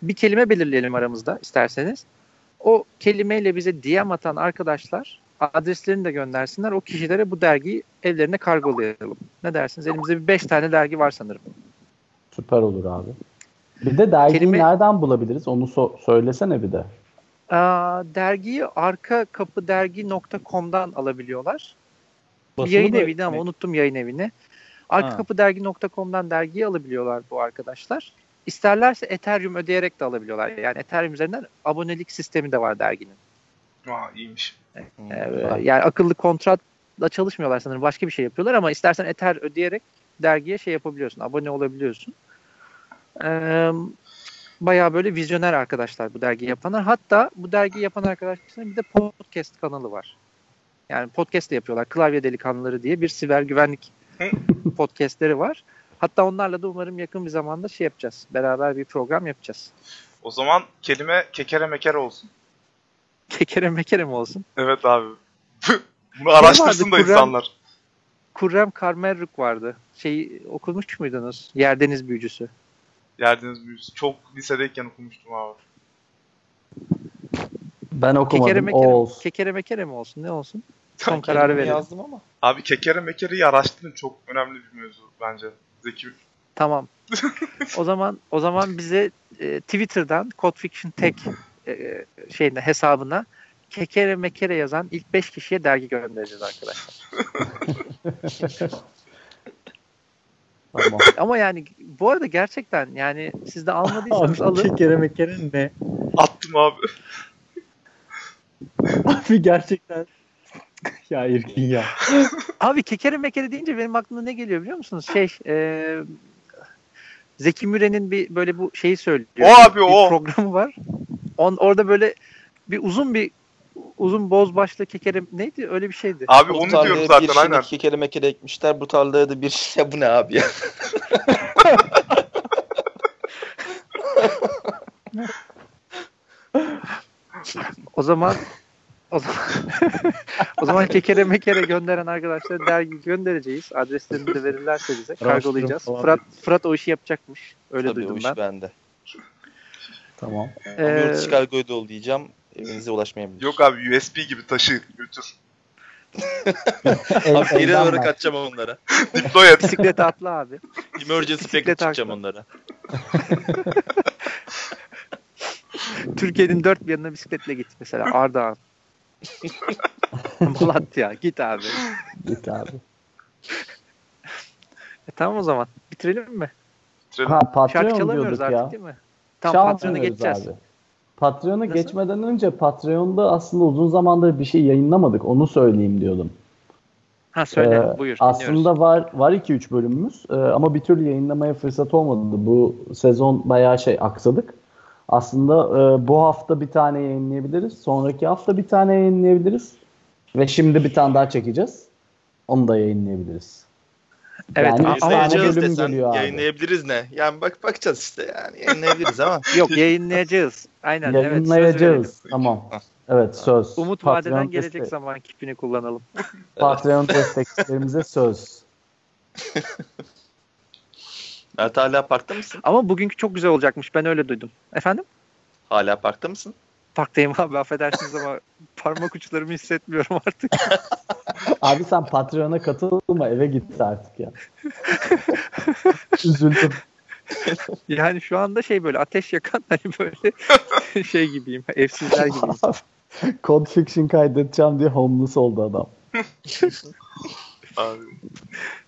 bir kelime belirleyelim aramızda isterseniz. O kelimeyle bize D M atan arkadaşlar adreslerini de göndersinler. O kişilere bu dergiyi evlerine kargolayalım. Ne dersiniz? Elimizde bir beş tane dergi var sanırım.
Süper olur abi. Bir de dergiyi
Kelime-
nereden bulabiliriz? Onu so- söylesene bir de.
Aa, dergiyi arka kapı dergi nokta com'dan alabiliyorlar. Bir
Basılı
yayın
da-
eviydi ama unuttum yayın evini. arka
Ha.
kapı dergi nokta com'dan dergiyi alabiliyorlar bu arkadaşlar. İsterlerse Ethereum ödeyerek de alabiliyorlar. Yani Ethereum üzerinden abonelik sistemi de var derginin.
Aa, iyiymiş.
Hmm.
Ee, yani akıllı kontratla çalışmıyorlar sanırım. Başka bir şey yapıyorlar ama istersen Ether ödeyerek dergiye şey yapabiliyorsun. Abone olabiliyorsun. Ee, bayağı böyle vizyoner arkadaşlar bu dergiyi yapanlar. Hatta bu dergiyi yapan arkadaşların bir de podcast kanalı var. Yani podcast de yapıyorlar. Klavye Delikanlıları diye bir siber güvenlik podcastleri var. Hatta onlarla da umarım yakın bir zamanda şey yapacağız. Beraber bir program yapacağız.
O zaman kelime kekere mekere olsun.
Kekere mekere mi olsun?
Evet abi. Bunu araştırsın da
vardı, Kur'an-
insanlar.
Kurrem Karmerruk vardı. Şeyi okumuş muydunuz? Yerdeniz Büyücüsü.
Yerdeniz büyüsü. Çok lisedeyken okumuştum abi.
Ben okumadım.
Kekere
O
mekere, mi?
olsun.
kekere mekere mi olsun? Ne olsun? Son
Ben
kararı
kendimi
verelim.
yazdım ama.
Abi kekere mekereyi araştırın. Çok önemli bir mevzu bence. Zeki.
Tamam. o zaman o zaman bize e, Twitter'dan Code Fiction Tech e, şeyine hesabına kekere mekere yazan ilk beş kişiye dergi göndereceğiz arkadaşlar.
Tamam.
Ama yani bu arada gerçekten yani siz de almadıysanız
Abi
alın.
kekere mekere ne?
Attım abi.
Abi gerçekten. Ya İrkin ya.
Abi kekere mekere deyince benim aklıma ne geliyor biliyor musunuz? Şey e, Zeki Müren'in bir böyle bu şeyi söylüyor.
O abi,
bir
o.
programı var. On, orada böyle bir uzun bir uzun boz başlı kekere neydi? Öyle bir şeydi.
Abi
Bu
onu
tarlaya
diyorum
bir
zaten
şey
aynen.
iki kere mekere ekmişler. Bu tarlaya da bir ya bu ne abi ya?
O zaman o zaman o zaman kekere mekere gönderen arkadaşlara dergi göndereceğiz. Adreslerini de verirlerse bize kargolayacağız.
falan.
Fırat Fırat o işi yapacakmış. Öyle
Tabii o
duydum
iş
ben.
bende.
Tamam.
Ama
Ee,
yurt dışı kargoyu da yollayacağım. Evinize ulaşmayabilir.
Yok abi U S B gibi taşı götür.
El-
Abi geri
elden
olarak
ver.
atacağım onlara.
Deploy et.
Bisiklete atla abi.
Emergency
Bisiklet
packet çıkacağım
haklı.
onlara.
Türkiye'nin dört bir yanına bisikletle git mesela Ardahan. Malatya git abi.
Git abi.
E, tamam o zaman bitirelim mi?
Bitirelim.
Ha
Şarkı
Patreon
çalamıyoruz
diyorduk
artık
ya.
değil mi? Tamam Patreon'a
Çalmıyoruz
geçeceğiz.
abi. Patreon'a
Nasıl?
geçmeden önce Patreon'da aslında uzun zamandır bir şey yayınlamadık. Onu söyleyeyim diyordum.
Ha söyle
Ee,
buyur.
Aslında
dinliyoruz.
var var iki üç bölümümüz Ee, ama bir türlü yayınlamaya fırsat olmadı. Bu sezon bayağı şey aksadık. Aslında e, bu hafta bir tane yayınlayabiliriz. Sonraki hafta bir tane yayınlayabiliriz. Ve şimdi bir tane daha çekeceğiz. Onu da yayınlayabiliriz.
Evet
yani
ama
üç tane
Yayınlayacağız
bölüm
desen
geliyor abi.
yayınlayabiliriz ne? Yani bak bakacağız işte yani yayınlayabiliriz ama.
yok yayınlayacağız. Aynen evet söz verelim.
Yayınlayacağız. Tamam. Evet söz.
Umut
Patreon
vadeden gelecek
destek-
zaman kipini kullanalım.
Patreon destekçilerimize söz.
Mert hala parkta mısın?
Ama bugünkü çok güzel olacakmış. Ben öyle duydum. Efendim?
Hala parkta mısın?
Parktayım abi affedersiniz ama parmak uçlarımı hissetmiyorum artık.
Abi sen Patreon'a katılma eve git artık ya. Üzüldüm.
Yani şu anda şey böyle ateş yakan hani böyle şey gibiyim. Evsizler gibiyim.
Code Fiction kaydedeceğim diye homeless oldu adam.
Abi.